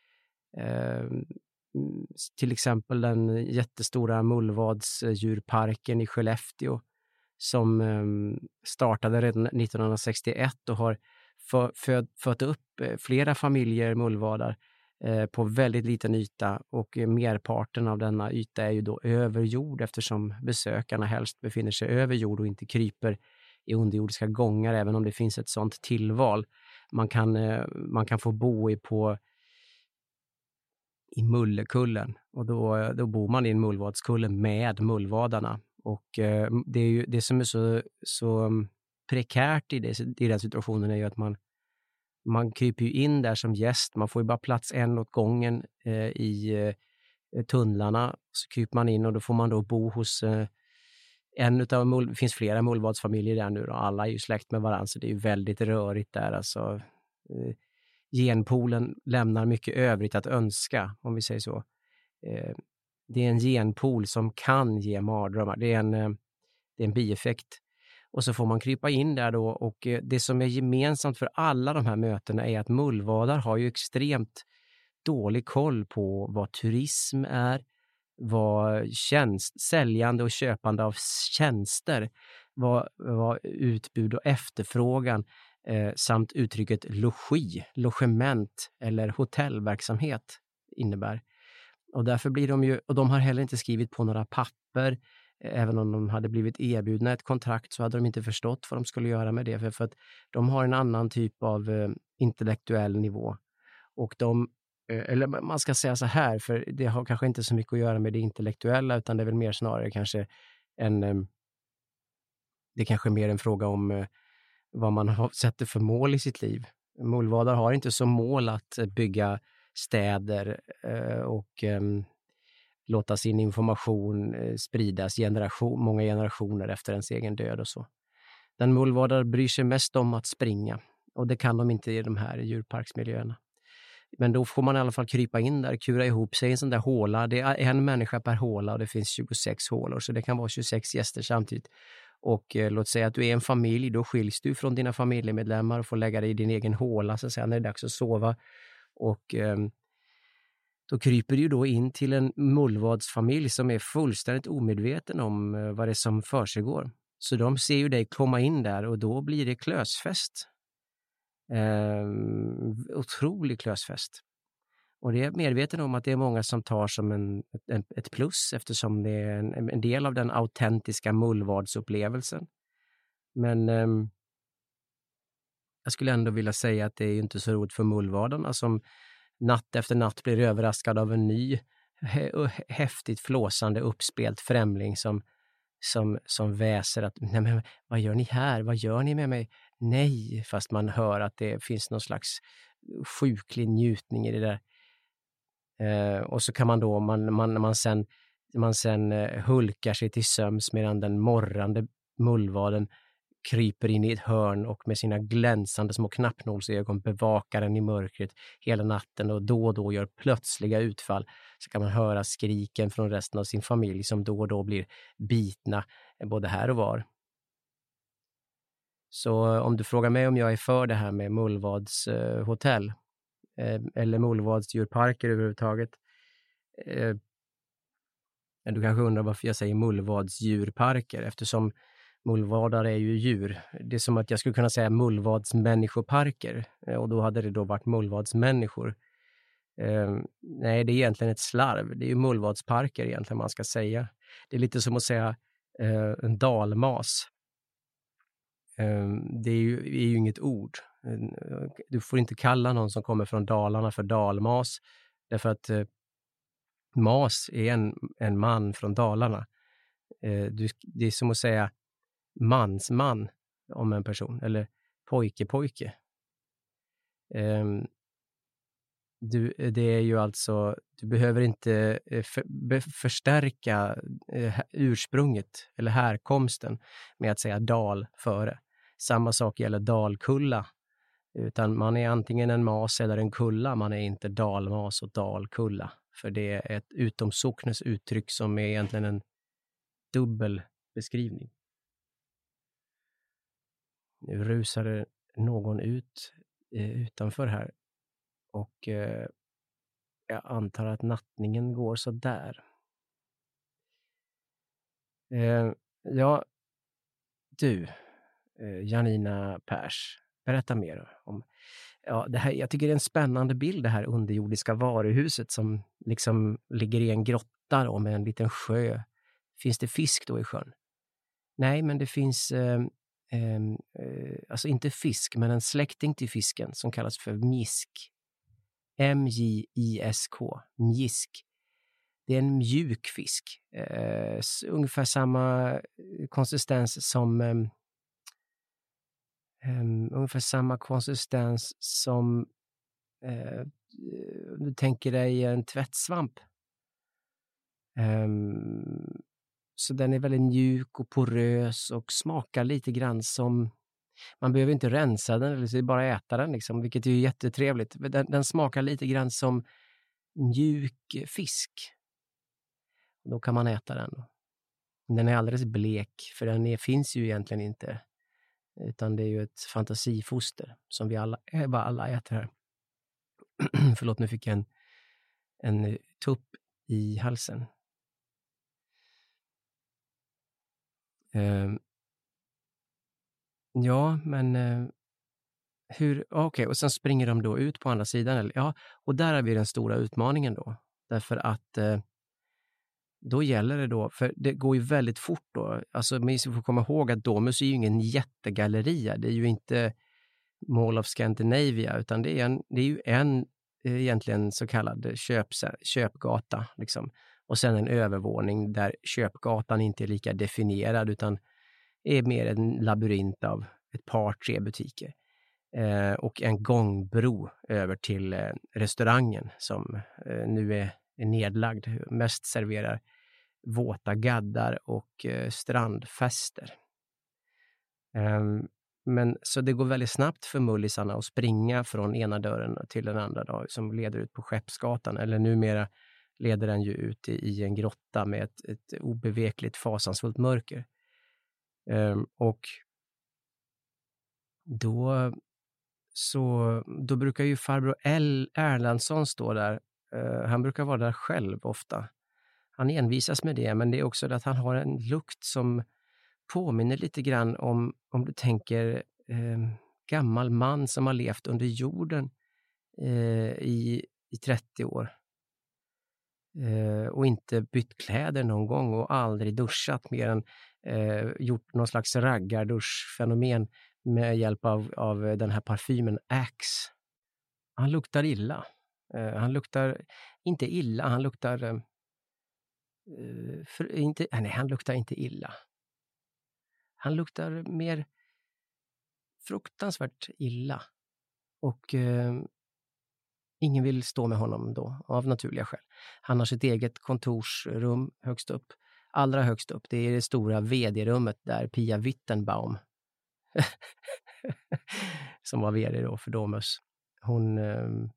Till exempel den jättestora mullvadsdjurparken i Skellefteå som startade redan nittonhundrasextioett och har fött upp flera familjer mullvadar på väldigt liten yta, och merparten av denna yta är ju då över jord eftersom besökarna helst befinner sig över jord och inte kryper i underjordiska gångar, även om det finns ett sådant tillval. Man kan, man kan få bo i, på, i Mullekullen, och då, då bor man i en mullvadskulle med mullvadarna. Och det, är ju, det som är så, så prekärt i, det, i den situationen är ju att man Man kryper ju in där som gäst. Man får ju bara plats en åt gången eh, i eh, tunnlarna. Så kryper man in och då får man då bo hos eh, en utav mull... Det finns flera mullvadsfamiljer där nu då. Alla är ju släkt med varandra, så det är ju väldigt rörigt där. Alltså, eh, genpoolen lämnar mycket övrigt att önska, om vi säger så. Eh, det är en genpool som kan ge mardrömmar. Det är en, eh, det är en bieffekt. Och så får man krypa in där då, och det som är gemensamt för alla de här mötena är att mullvadar har ju extremt dålig koll på vad turism är, vad tjänst, säljande och köpande av tjänster, vad, vad utbud och efterfrågan eh, samt uttrycket logi, logement eller hotellverksamhet innebär. Och därför blir de ju, och de har heller inte skrivit på några papper. Även om de hade blivit erbjudna ett kontrakt så hade de inte förstått vad de skulle göra med det. För, för att de har en annan typ av eh, intellektuell nivå. Och de, eh, eller man ska säga så här, för det har kanske inte så mycket att göra med det intellektuella, utan det är väl mer snarare kanske en, eh, det är kanske mer en fråga om eh, vad man har, sätter för mål i sitt liv. Mullvadar har inte som mål att bygga städer eh, och eh, låta sin information eh, spridas generation, många generationer efter ens egen död och så. Den mullvadar bryr sig mest om att springa, och det kan de inte i de här djurparksmiljöerna. Men då får man i alla fall krypa in där, kura ihop sig i en sån där håla. Det är en människa per håla och det finns tjugosex hålor, så det kan vara tjugosex gäster samtidigt. Och eh, låt säga att du är en familj, då skiljs du från dina familjemedlemmar och får lägga dig i din egen håla så att säga, när det är dags att sova. Och eh, då kryper du då in till en mullvadsfamilj som är fullständigt omedveten om eh, vad det är som försiggår. Så de ser ju dig komma in där, och då blir det klösfest. Eh, otrolig klösfest. Och det är medveten om att det är många som tar som en, ett, ett plus, eftersom det är en, en del av den autentiska mullvadsupplevelsen. Men eh, jag skulle ändå vilja säga att det är inte så roligt för mullvadarna som natt efter natt blir överraskad av en ny häftigt flåsande uppspelt främling som, som, som väser att nej men vad gör ni här? Vad gör ni med mig? Nej, fast man hör att det finns någon slags sjuklig njutning i det där. Eh, och så kan man då, man, man, man sen, man sen eh, hulkar sig till söms medan den morrande mullvaden kryper in i ett hörn och med sina glänsande små knappnålsögon bevakar den i mörkret hela natten, och då och då gör plötsliga utfall. Så kan man höra skriken från resten av sin familj som då och då blir bitna både här och var. Så om du frågar mig om jag är för det här med mullvadshotell eh, eller mullvadsdjurparker överhuvudtaget. Eh, du kanske undrar varför jag säger mullvadsdjurparker, eftersom mullvadar är ju djur. Det är som att jag skulle kunna säga mullvadsmänniskoparker, och då hade det då varit mullvadsmänniskor. Eh, nej, det är egentligen ett slarv. Det är ju mullvadsparker egentligen man ska säga. Det är lite som att säga eh, en dalmas. Eh, det är ju, är ju inget ord. Eh, du får inte kalla någon som kommer från Dalarna för dalmas, därför att eh, mas är en, en man från Dalarna. Eh, du, det är som att säga mansman om en person, eller pojke-pojke. Um, du, det är ju alltså, du behöver inte för, be, förstärka uh, ursprunget eller härkomsten med att säga dal före. Samma sak gäller dalkulla, utan man är antingen en mas eller en kulla, man är inte dalmas och dalkulla För det är ett utomsocknes uttryck som är egentligen en dubbel beskrivning. Nu rusade någon ut eh, utanför här. Och eh, jag antar att nattningen går så där. Eh, ja, du, eh, Janina Pers, berätta mer om... Ja, det här, jag tycker det är en spännande bild, det här underjordiska varuhuset som liksom ligger i en grotta och med en liten sjö. Finns det fisk då i sjön? Nej, men det finns... Eh, eh, alltså inte fisk, men en släkting till fisken som kallas för mjisk. M J I S K, mjisk. Det är en mjuk fisk. Eh, ungefär samma konsistens som... Eh, Um, ungefär samma konsistens som uh, du tänker dig en tvättsvamp. Um, så den är väldigt mjuk och porös och smakar lite grann som... Man behöver inte rensa den, eller bara äta den, liksom, vilket är ju jättetrevligt. Den, den smakar lite grann som mjuk fisk. Då kan man äta den. Den är alldeles blek, för den är, finns ju egentligen inte. Utan det är ju ett fantasifoster som vi alla, bara alla äter här. Förlåt, nu fick jag en, en tupp i halsen. Uh, ja, men uh, hur, okej, okay, och sen springer de då ut på andra sidan. Eller, ja, och där har vi den stora utmaningen då. Därför att uh, då gäller det då, för det går ju väldigt fort då. Alltså, man får komma ihåg att Domus är ju ingen jättegalleria. Det är ju inte Mall of Scandinavia, utan det är, en, det är ju en egentligen så kallad köp, köpgata. Liksom. Och sen en övervåning där köpgatan inte är lika definierad, utan är mer en labyrint av ett par, tre butiker. Eh, och en gångbro över till eh, restaurangen som eh, nu är är nedlagd, mest serverar våta gaddar och eh, strandfester. Um, men så det går väldigt snabbt för mullisarna att springa från ena dörren till den andra då, som leder ut på Skeppsgatan, eller numera leder den ju ut i, i en grotta med ett, ett obevekligt fasansfullt mörker. Um, och då så då brukar ju farbror L. Erlandsson stå där. Uh, han brukar vara där själv ofta. Han envisas med det, men det är också det att han har en lukt som påminner lite grann om, om du tänker eh, gammal man som har levt under jorden eh, i, i trettio år. Eh, och inte bytt kläder någon gång och aldrig duschat mer än eh, gjort någon slags raggarduschfenomen med hjälp av, av den här parfymen Axe. Han luktar illa. Uh, han luktar inte illa, han luktar uh, för, inte, nej, han luktar inte illa. Han luktar mer fruktansvärt illa. Och uh, ingen vill stå med honom då, av naturliga skäl. Han har sitt eget kontorsrum högst upp. Allra högst upp, det är det stora vd-rummet där Pia Wittenbaum som var vd då för Domus. Hon... Uh,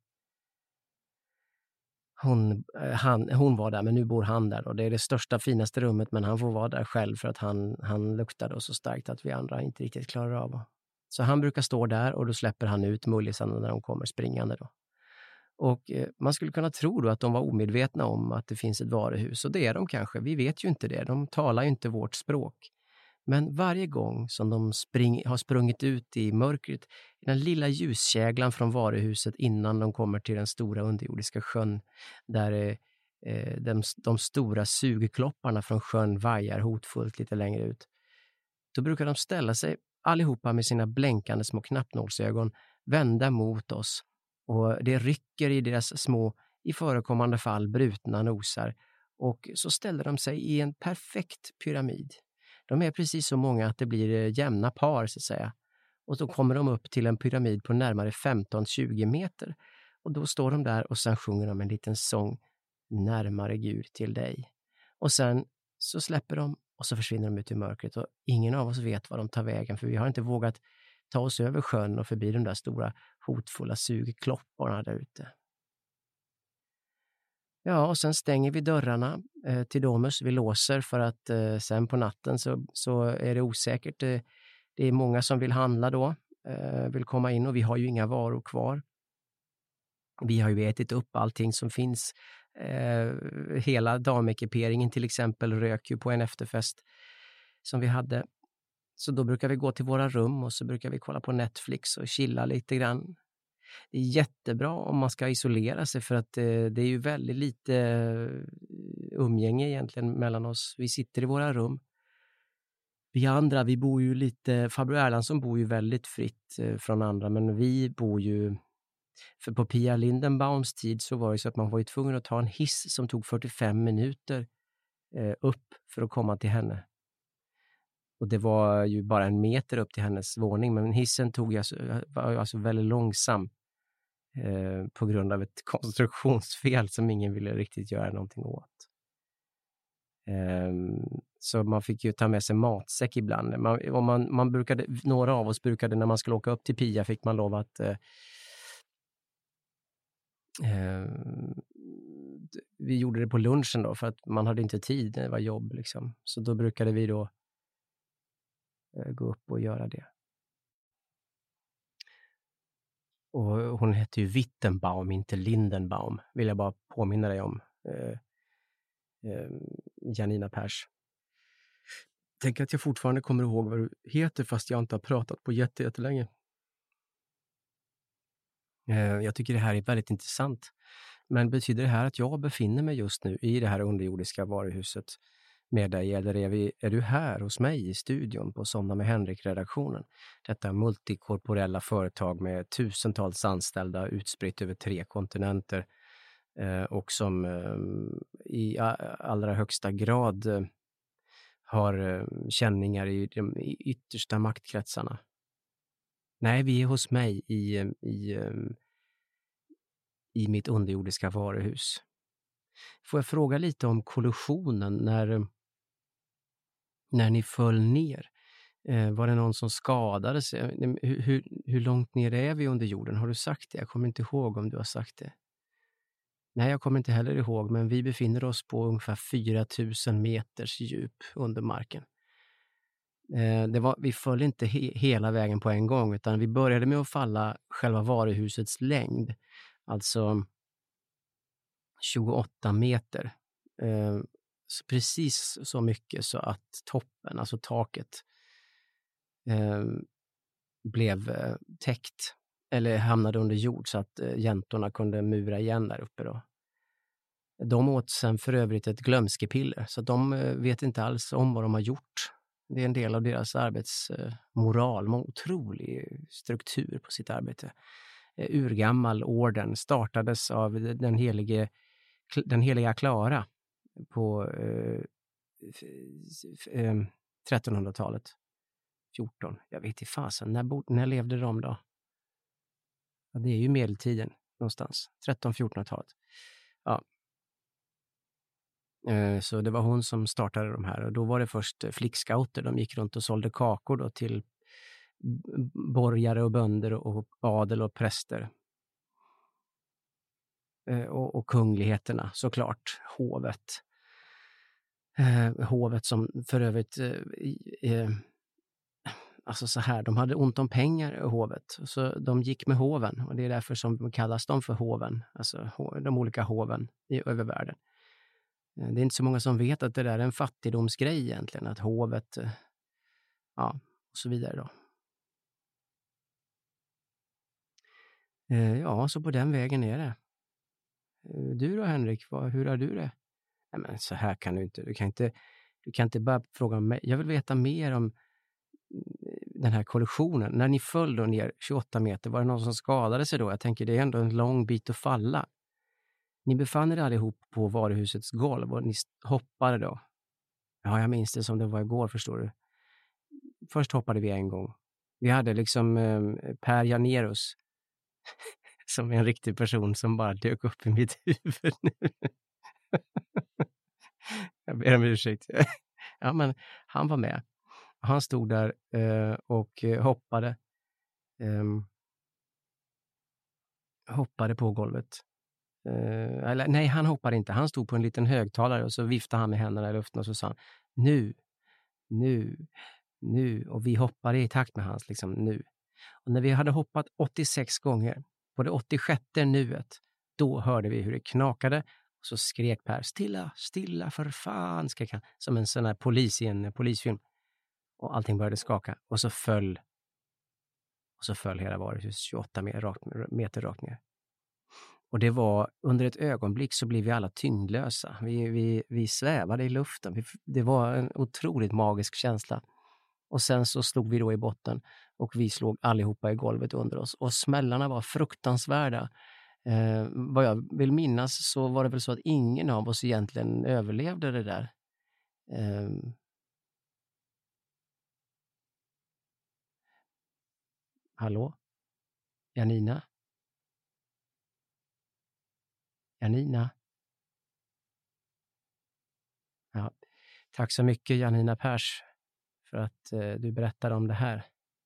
Hon, han, hon var där, men nu bor han där. Och det är det största, finaste rummet, men han får vara där själv för att han, han luktar då så starkt att vi andra inte riktigt klarar av. Så han brukar stå där och då släpper han ut mullisarna när de kommer springande då. Och eh, man skulle kunna tro då att de var omedvetna om att det finns ett varuhus. Och det är de kanske, vi vet ju inte det. De talar ju inte vårt språk. Men varje gång som de spring, har sprungit ut i mörkret, i den lilla ljuskäglan från varuhuset innan de kommer till den stora underjordiska sjön, där eh, de, de stora sugklopparna från sjön vajar hotfullt lite längre ut, då brukar de ställa sig allihopa med sina blänkande små knappnålsögon vända mot oss, och det rycker i deras små, i förekommande fall brutna nosar, och så ställer de sig i en perfekt pyramid. De är precis så många att det blir jämna par, så att säga. Och då kommer de upp till en pyramid på närmare femton till tjugo meter. Och då står de där och sen sjunger de en liten sång, närmare Gud till dig. Och sen så släpper de och så försvinner de ut i mörkret. Och ingen av oss vet var de tar vägen, för vi har inte vågat ta oss över sjön och förbi de där stora hotfulla sugklopparna där ute. Ja, och sen stänger vi dörrarna eh, till Domus. Vi låser för att eh, sen på natten så, så är det osäkert. Det, det är många som vill handla då, eh, vill komma in och vi har ju inga varor kvar. Vi har ju ätit upp allting som finns. Eh, hela damekiperingen till exempel rök ju på en efterfest som vi hade. Så då brukar vi gå till våra rum och så brukar vi kolla på Netflix och chilla lite grann. Det är jättebra om man ska isolera sig för att eh, det är ju väldigt lite eh, umgänge egentligen mellan oss. Vi sitter i våra rum. Vi andra, vi bor ju lite, farbror Erlandsson bor ju väldigt fritt eh, från andra, men vi bor ju, för på Pia Lindenbaums tid så var det så att man var ju tvungen att ta en hiss som tog fyrtiofem minuter eh, upp för att komma till henne. Och det var ju bara en meter upp till hennes våning, men hissen tog alltså, var alltså väldigt långsam eh, på grund av ett konstruktionsfel som ingen ville riktigt göra någonting åt. Eh, så man fick ju ta med sig matsäck ibland. Man, och man, man brukade, några av oss brukade, när man skulle åka upp till Pia fick man lov att eh, eh, vi gjorde det på lunchen då för att man hade inte tid, det var jobb liksom. Så då brukade vi då gå upp och göra det. Och hon heter ju Wittenbaum, inte Lindenbaum, vill jag bara påminna dig om. Eh, eh, Janina Pers. Tänk att jag fortfarande kommer ihåg vad du heter fast jag inte har pratat på jätte, jättelänge. Eh, jag tycker det här är väldigt intressant. Men betyder det här att jag befinner mig just nu i det här underjordiska varuhuset med dig, eller är, vi, är du här hos mig i studion på Somna med Henrik-redaktionen? Detta multikorporella företag med tusentals anställda utspritt över tre kontinenter eh, och som eh, i allra högsta grad eh, har eh, känningar i de i yttersta maktkretsarna. Nej, vi är hos mig i, i, i mitt underjordiska varuhus. Får jag fråga lite om kollisionen när, när ni föll ner? Eh, var det någon som skadades? Hur, hur, hur långt ner är vi under jorden? Har du sagt det? Jag kommer inte ihåg om du har sagt det. Nej, jag kommer inte heller ihåg, men vi befinner oss på ungefär fyra tusen meters djup under marken. Eh, det var, vi föll inte he, hela vägen på en gång, utan vi började med att falla själva varuhusets längd. Alltså tjugoåtta meter. Eh, så precis så mycket så att toppen, alltså taket, eh, blev eh, täckt eller hamnade under jord så att eh, jäntorna kunde mura igen där uppe då. De åt sen för övrigt ett glömskepiller så de eh, vet inte alls om vad de har gjort. Det är en del av deras arbetsmoral, eh, otrolig struktur på sitt arbete. Eh, urgammal orden startades av den helige den heliga Klara på eh, eh, trettonhundratalet. fjorton, jag vet inte fasen. När, bo, när levde de då? Ja, det är ju medeltiden någonstans. tretton-fjortonhundratalet. Ja. Eh, så det var hon som startade de här. Och då var det först flickscouter. De gick runt och sålde kakor då till borgare och bönder och adel och präster. Och, och kungligheterna, såklart, hovet. Eh, hovet som för övrigt eh, eh, alltså så här, de hade ont om pengar i hovet, så de gick med hoven och det är därför som kallas de för hoven, alltså de olika hoven i över världen. Eh, det är inte så många som vet att det där är en fattigdomsgrej egentligen, att hovet, eh, ja, och så vidare då. Eh, ja, så på den vägen är det. Du då Henrik, vad, hur har du det? Nej, men så här kan du inte, du kan inte, du kan inte bara fråga mig. Jag vill veta mer om den här kollisionen. När ni föll då ner tjugoåtta meter, var det någon som skadade sig då? Jag tänker det är ändå en lång bit att falla. Ni befann er allihop på varuhusets golv och ni hoppade då. Ja, jag minns det som det var igår, förstår du. Först hoppade vi en gång. Vi hade liksom eh, Per Janerus som är en riktig person som bara dök upp i mitt huvud nu. Jag ber om ursäkt. Ja, men han var med. Han stod där eh, och hoppade. Eh, hoppade på golvet. Uh, eller, nej, han hoppade inte. Han stod på en liten högtalare och så viftade han med händerna i luften och så sa han nu, nu, nu. Och vi hoppade i takt med hans liksom nu. Och när vi hade hoppat åttiosex gånger, på det åttiosjätte nuet, då hörde vi hur det knakade. Och så skrek Per, stilla, stilla för fan, skrek han. Som en sån här polis i en polisfilm. Och allting började skaka. Och så föll, och så föll hela varuhuset tjugoåtta meter rakt, meter rakt ner. Och det var, under ett ögonblick så blev vi alla tyngdlösa. Vi, vi, vi svävade i luften. Vi, det var en otroligt magisk känsla. Och sen så slog vi då i botten och vi slog allihopa i golvet under oss. Och smällarna var fruktansvärda. Eh, vad jag vill minnas så var det väl så att ingen av oss egentligen överlevde det där. Eh, hallå? Janina? Janina? Ja, tack så mycket Janina Pers för att eh, du berättar om det här.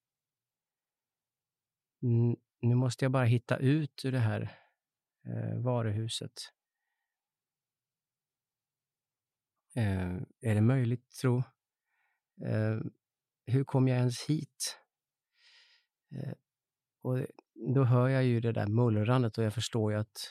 Mm, nu måste jag bara hitta ut ur det här eh, varuhuset. Eh, är det möjligt, tro? Eh, hur kom jag ens hit? Eh, och då hör jag ju det där mullrandet och jag förstår ju att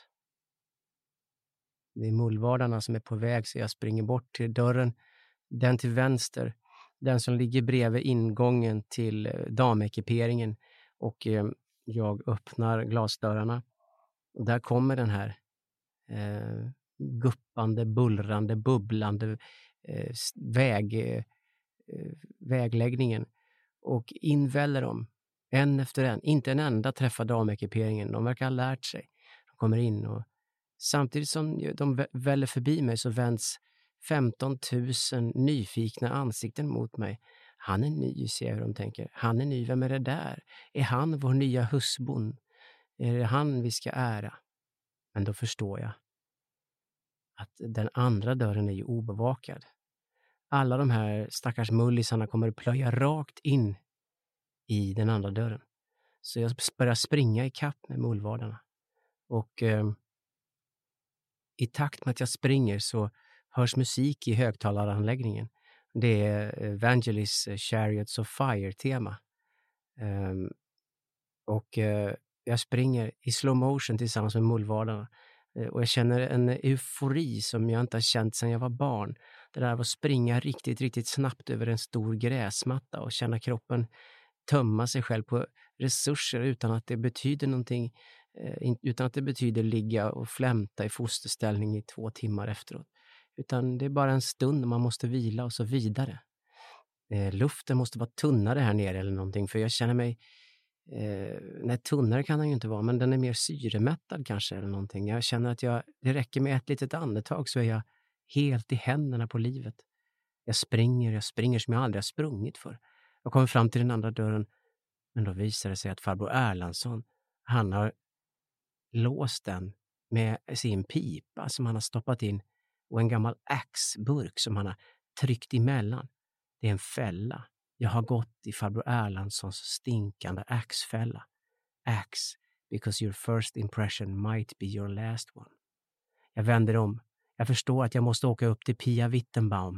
det är mullvardarna som är på väg, så jag springer bort till dörren. Den till vänster, den som ligger bredvid ingången till eh, damekiperingen. Och eh, jag öppnar glasdörrarna. Och där kommer den här eh, guppande, bullrande, bubblande eh, väg, eh, vägläggningen. Och inväller dem, en efter en. Inte en enda träffar damekiperingen. De verkar ha lärt sig. De kommer in och samtidigt som de väller förbi mig så vänds femton tusen nyfikna ansikten mot mig. Han är ny, ser jag hur de tänker. Han är ny, vem är det där? Är han vår nya husbond? Är det han vi ska ära? Men då förstår jag att den andra dörren är ju obevakad. Alla de här stackars mullisarna kommer att plöja rakt in i den andra dörren. Så jag börjar springa i kapp med mullvardarna. Och eh, i takt med att jag springer så hörs musik i högtalaranläggningen. Det är Vangelis Chariots of Fire-tema. Um, och uh, jag springer i slow motion tillsammans med mullvardarna. Uh, och jag känner en eufori som jag inte har känt sedan jag var barn. Det där av att springa riktigt, riktigt snabbt över en stor gräsmatta och känna kroppen tömma sig själv på resurser utan att det betyder någonting. Uh, utan att det betyder ligga och flämta i fosterställning i två timmar efteråt. Utan det är bara en stund man måste vila och så vidare. Eh, luften måste vara tunnare här nere eller någonting. För jag känner mig... Eh, nej, tunnare kan den ju inte vara. Men den är mer syremättad kanske eller någonting. Jag känner att jag, det räcker med ett litet andetag så är jag helt i händerna på livet. Jag springer, jag springer som jag aldrig har sprungit för. Jag kommer fram till den andra dörren. Men då visar det sig att farbror Erlandsson, han har låst den med sin pipa som han har stoppat in. Och en gammal axburk som han har tryckt emellan. Det är en fälla. Jag har gått i farbror Erlandssons stinkande axfälla. Ax, because your first impression might be your last one. Jag vänder om. Jag förstår att jag måste åka upp till Pia Wittenbaum.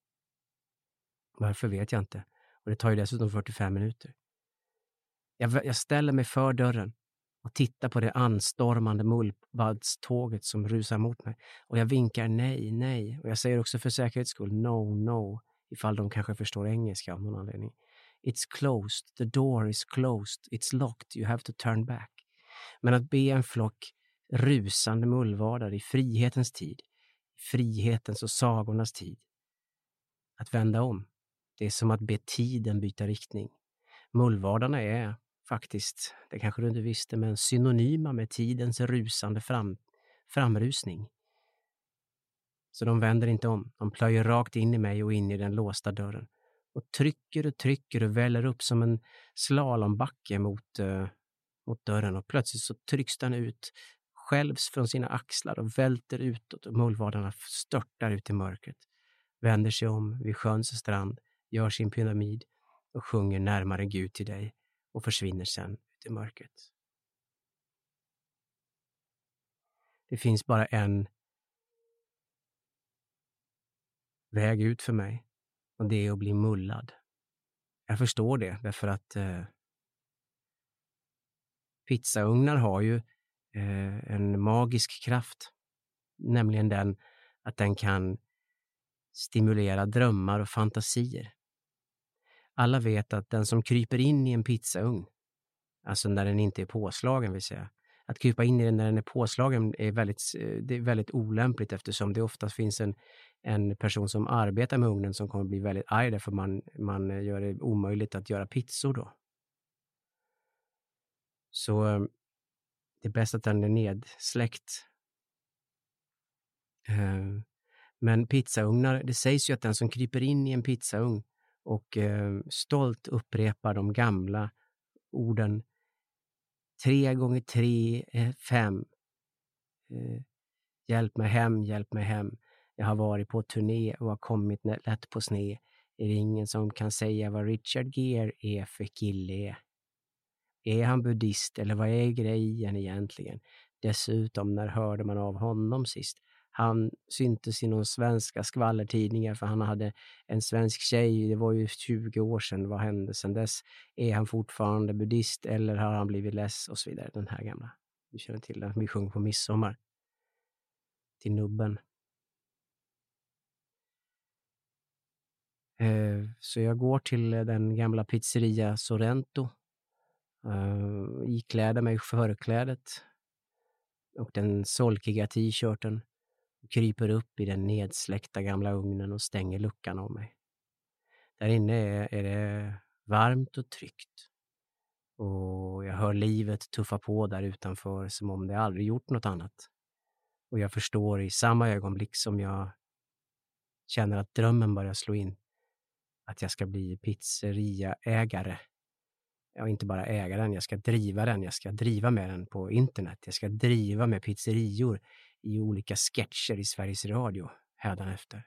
Varför vet jag inte. Och det tar ju dessutom fyrtiofem minuter. Jag, jag ställer mig för dörren. Och tittar på det anstormande mullvadståget som rusar mot mig. Och jag vinkar nej, nej. Och jag säger också för säkerhets skull no, no. Ifall de kanske förstår engelska av någon anledning. It's closed, the door is closed, it's locked, you have to turn back. Men att be en flock rusande mullvadar i frihetens tid, i frihetens och sagornas tid, att vända om, det är som att be tiden byta riktning. Mullvadarna är faktiskt, det kanske du inte visste, men synonyma med tidens rusande fram, framrusning. Så de vänder inte om. De plöjer rakt in i mig och in i den låsta dörren. Och trycker och trycker och väller upp som en slalombacke mot, uh, mot dörren. Och plötsligt så trycks den ut, skälvs från sina axlar och välter utåt. Och mullvadarna störtar ut i mörkret. Vänder sig om vid sjöns strand, gör sin pyramid och sjunger närmare Gud till dig. Och försvinner sen ut i mörkret. Det finns bara en väg ut för mig. Och det är att bli mullad. Jag förstår det därför att eh, pizzaugnar har ju eh, en magisk kraft. Nämligen den att den kan stimulera drömmar och fantasier. Alla vet att den som kryper in i en pizzaugn, alltså när den inte är påslagen vill säga, att krypa in i den när den är påslagen är väldigt, det är väldigt olämpligt eftersom det ofta finns en, en person som arbetar med ugnen som kommer bli väldigt arg därför man, man gör det omöjligt att göra pizzor då. Så det är bäst att den är nedsläckt. Men pizzaugnar, det sägs ju att den som kryper in i en pizzaugn och eh, stolt upprepar de gamla orden tre gånger tre är fem. Eh, hjälp mig hem, hjälp mig hem. Jag har varit på turné och har kommit lätt på sne. Är det ingen som kan säga vad Richard Gere är för kille? Är han buddhist eller vad är grejen egentligen? Dessutom, när hörde man av honom sist? Han syntes i någon svenska skvallertidningar för han hade en svensk tjej, det var ju tjugo år sedan, vad hände sedan dess? Är han fortfarande buddhist eller har han blivit less och så vidare, den här gamla. Du känner till den, vi sjöng på midsommar. Till nubben. Eh, så jag går till den gamla pizzeria Sorrento. Eh, ikläder mig förklädet och den solkiga t-shirten. Kryper upp i den nedsläckta gamla ugnen och stänger luckan om mig. Där inne är, är det varmt och tryggt. Och jag hör livet tuffa på där utanför som om det aldrig gjort något annat. Och jag förstår i samma ögonblick som jag känner att drömmen börjar slå in att jag ska bli pizzeriaägare. Ja, inte bara äga den, jag ska driva den, jag ska driva med den på internet. Jag ska driva med pizzerior i olika sketcher i Sveriges Radio hädanefter.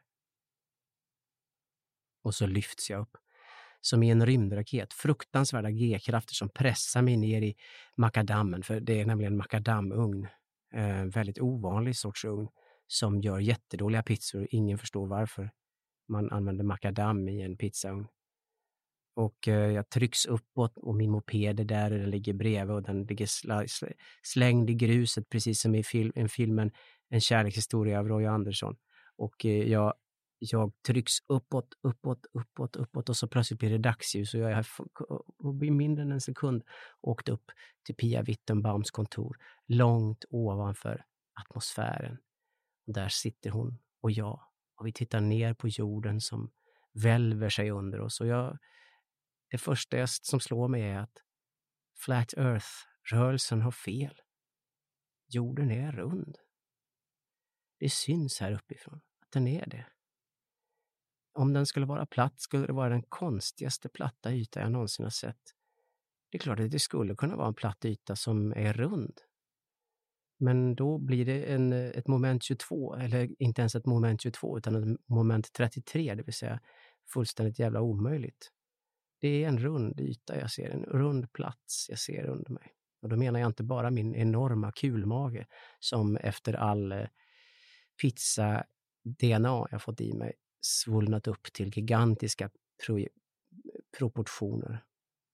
Och så lyfts jag upp som i en rymdraket, fruktansvärda G-krafter som pressar mig ner i makadammen, för det är nämligen makadamugn, eh, väldigt ovanlig sorts ugn som gör jättedåliga pizzor. Ingen förstår varför man använder makadam i en pizzaugn. Och eh, jag trycks uppåt och min moped är där och den ligger bredvid och den ligger sla, sl, slängd i gruset precis som i fil, en filmen En kärlekshistoria av Roy Andersson. Och eh, jag, jag trycks uppåt, uppåt, uppåt, uppåt och så plötsligt blir det dagsljus och jag är och i mindre än en sekund åkt upp till Pia Wittenbaums kontor långt ovanför atmosfären. Och där sitter hon och jag och vi tittar ner på jorden som välver sig under oss och jag det första som slår mig är att Flat Earth-rörelsen har fel. Jorden är rund. Det syns här uppifrån att den är det. Om den skulle vara platt skulle det vara den konstigaste platta yta jag någonsin har sett. Det är klart att det skulle kunna vara en platt yta som är rund. Men då blir det en, ett moment tjugotvå, eller inte ens ett moment tjugotvå utan ett moment trettiotre, det vill säga fullständigt jävla omöjligt. Det är en rund yta jag ser, en rund plats jag ser under mig. Och då menar jag inte bara min enorma kulmage som efter all pizza-D N A jag fått i mig svullnat upp till gigantiska pro- proportioner.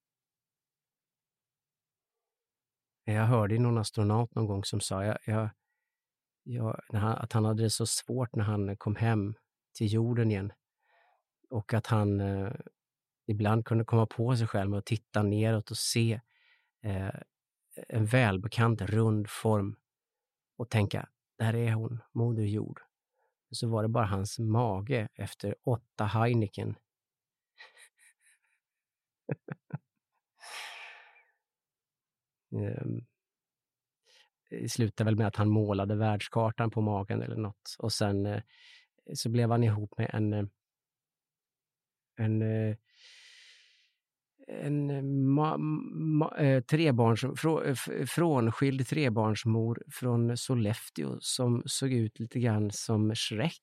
Jag hörde någon astronaut någon gång som sa jag, jag, jag, att han hade det så svårt när han kom hem till jorden igen. Och att han eh, ibland kunde komma på sig själv med att titta neråt och se eh, en välbekant rund form och tänka, där är hon, moder jord. Och så var det bara hans mage efter åtta Heineken. um, det slutade väl med att han målade världskartan på magen eller något. Och sen eh, så blev han ihop med en en en ma, ma, eh, trebarns, frå, frånskild trebarnsmor från Sollefteå som såg ut lite grann som Shrek.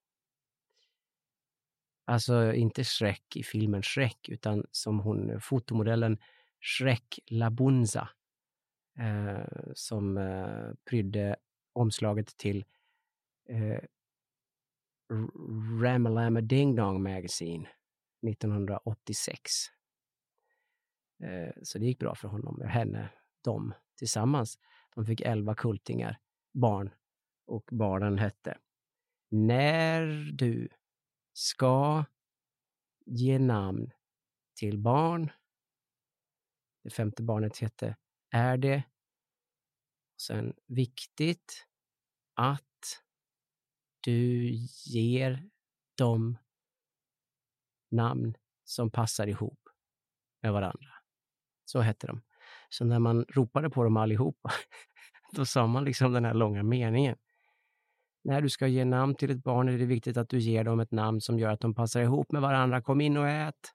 Alltså inte Shrek i filmen Shrek utan som hon, fotomodellen Shrek Labunza eh, som eh, prydde omslaget till eh, Ramalama Ding Dong Magazine nittonhundraåttiosex. Eh, så det gick bra för honom och henne, de tillsammans. De fick elva kultingar, barn, och barnen hette: När du ska ge namn till barn. Det femte barnet hette Är det. Sen viktigt att du ger dem namn som passar ihop med varandra. Så hette de. Så när man ropade på dem allihopa, då sa man liksom den här långa meningen. När du ska ge namn till ett barn är det viktigt att du ger dem ett namn som gör att de passar ihop med varandra. Kom in och ät.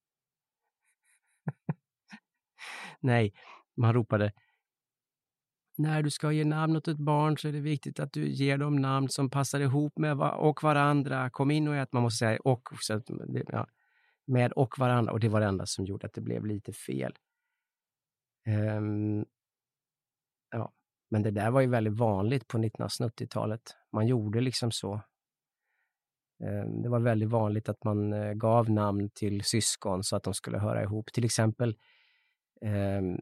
Nej, man ropade: när du ska ge namn åt ett barn så är det viktigt att du ger dem namn som passar ihop med va- och varandra. Kom in och ät. Man måste säga och, så att, ja, med och varandra. Och det var det enda som gjorde att det blev lite fel. Um, ja. Men det där var ju väldigt vanligt på nittonhundrasjuttiotalet. Man gjorde liksom så. Um, det var väldigt vanligt att man uh, gav namn till syskon så att de skulle höra ihop. Till exempel um,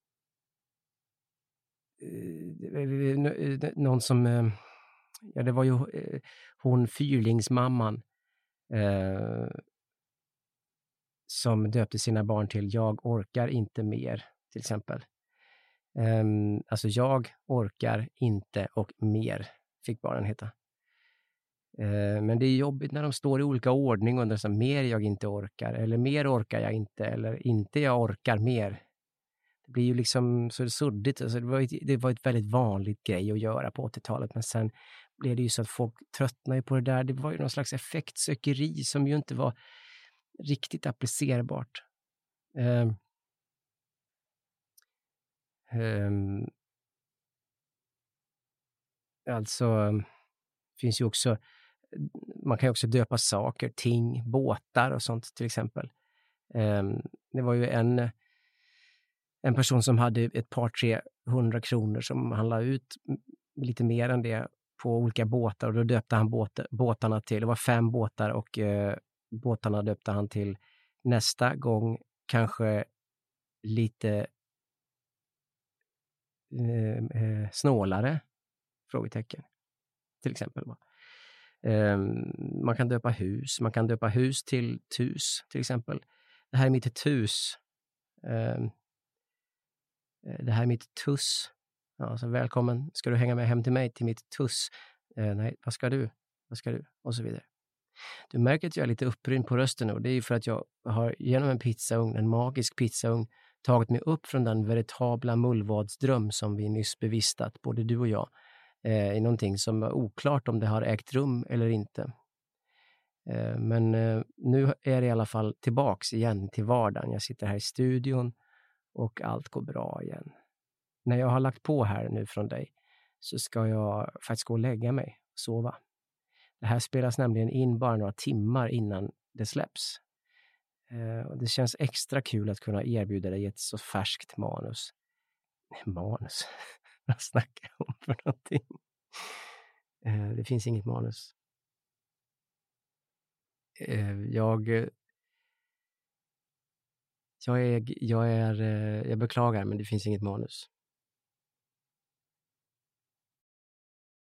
uh, någon som uh, ja, det var ju uh, hon fyrlingsmamman uh, som döpte sina barn till Jag orkar inte mer, till exempel. Um, alltså jag orkar inte och mer fick barnen heta. Uh, men det är jobbigt när de står i olika ordning och undrar mer jag inte orkar, eller mer orkar jag inte, eller inte jag orkar mer. Det blir ju liksom så suddigt. Alltså det, var ett, det var ett väldigt vanligt grej att göra på åttiotalet, men sen blev det ju så att folk tröttnade på det där. Det var ju någon slags effektsökeri som ju inte var riktigt applicerbart. Um, um, alltså finns ju också, man kan ju också döpa saker, ting, båtar och sånt till exempel. Um, det var ju en en person som hade ett par tre hundra kronor som han la ut lite mer än det på olika båtar, och då döpte han båt, båtarna till, det var fem båtar, och uh, båtarna döpte han till nästa gång kanske lite eh, eh, snålare, frågetecken, till exempel. Eh, man kan döpa hus, man kan döpa hus till tus, till exempel. Det här är mitt tus. Eh, det här är mitt tuss. Ja, så välkommen, ska du hänga med hem till mig till mitt tuss? Eh, nej, vad ska du? Vad ska du? Och så vidare. Du märker att jag är lite upprymd på rösten nu, och det är ju för att jag har genom en pizzaugn, en magisk pizzaugn, tagit mig upp från den veritabla mullvadsdröm som vi nyss bevistat, både du och jag, eh, i någonting som är oklart om det har ägt rum eller inte. Eh, men eh, nu är det i alla fall tillbaks igen till vardagen. Jag sitter här i studion och allt går bra igen. När jag har lagt på här nu från dig så ska jag faktiskt gå och lägga mig och sova. Det här spelas nämligen in bara några timmar innan det släpps. Eh, och det känns extra kul att kunna erbjuda dig ett så färskt manus. Manus? Vad snackar jag om för någonting? Eh, det finns inget manus. Eh, jag... Jag är... Jag är... Jag beklagar, men det finns inget manus.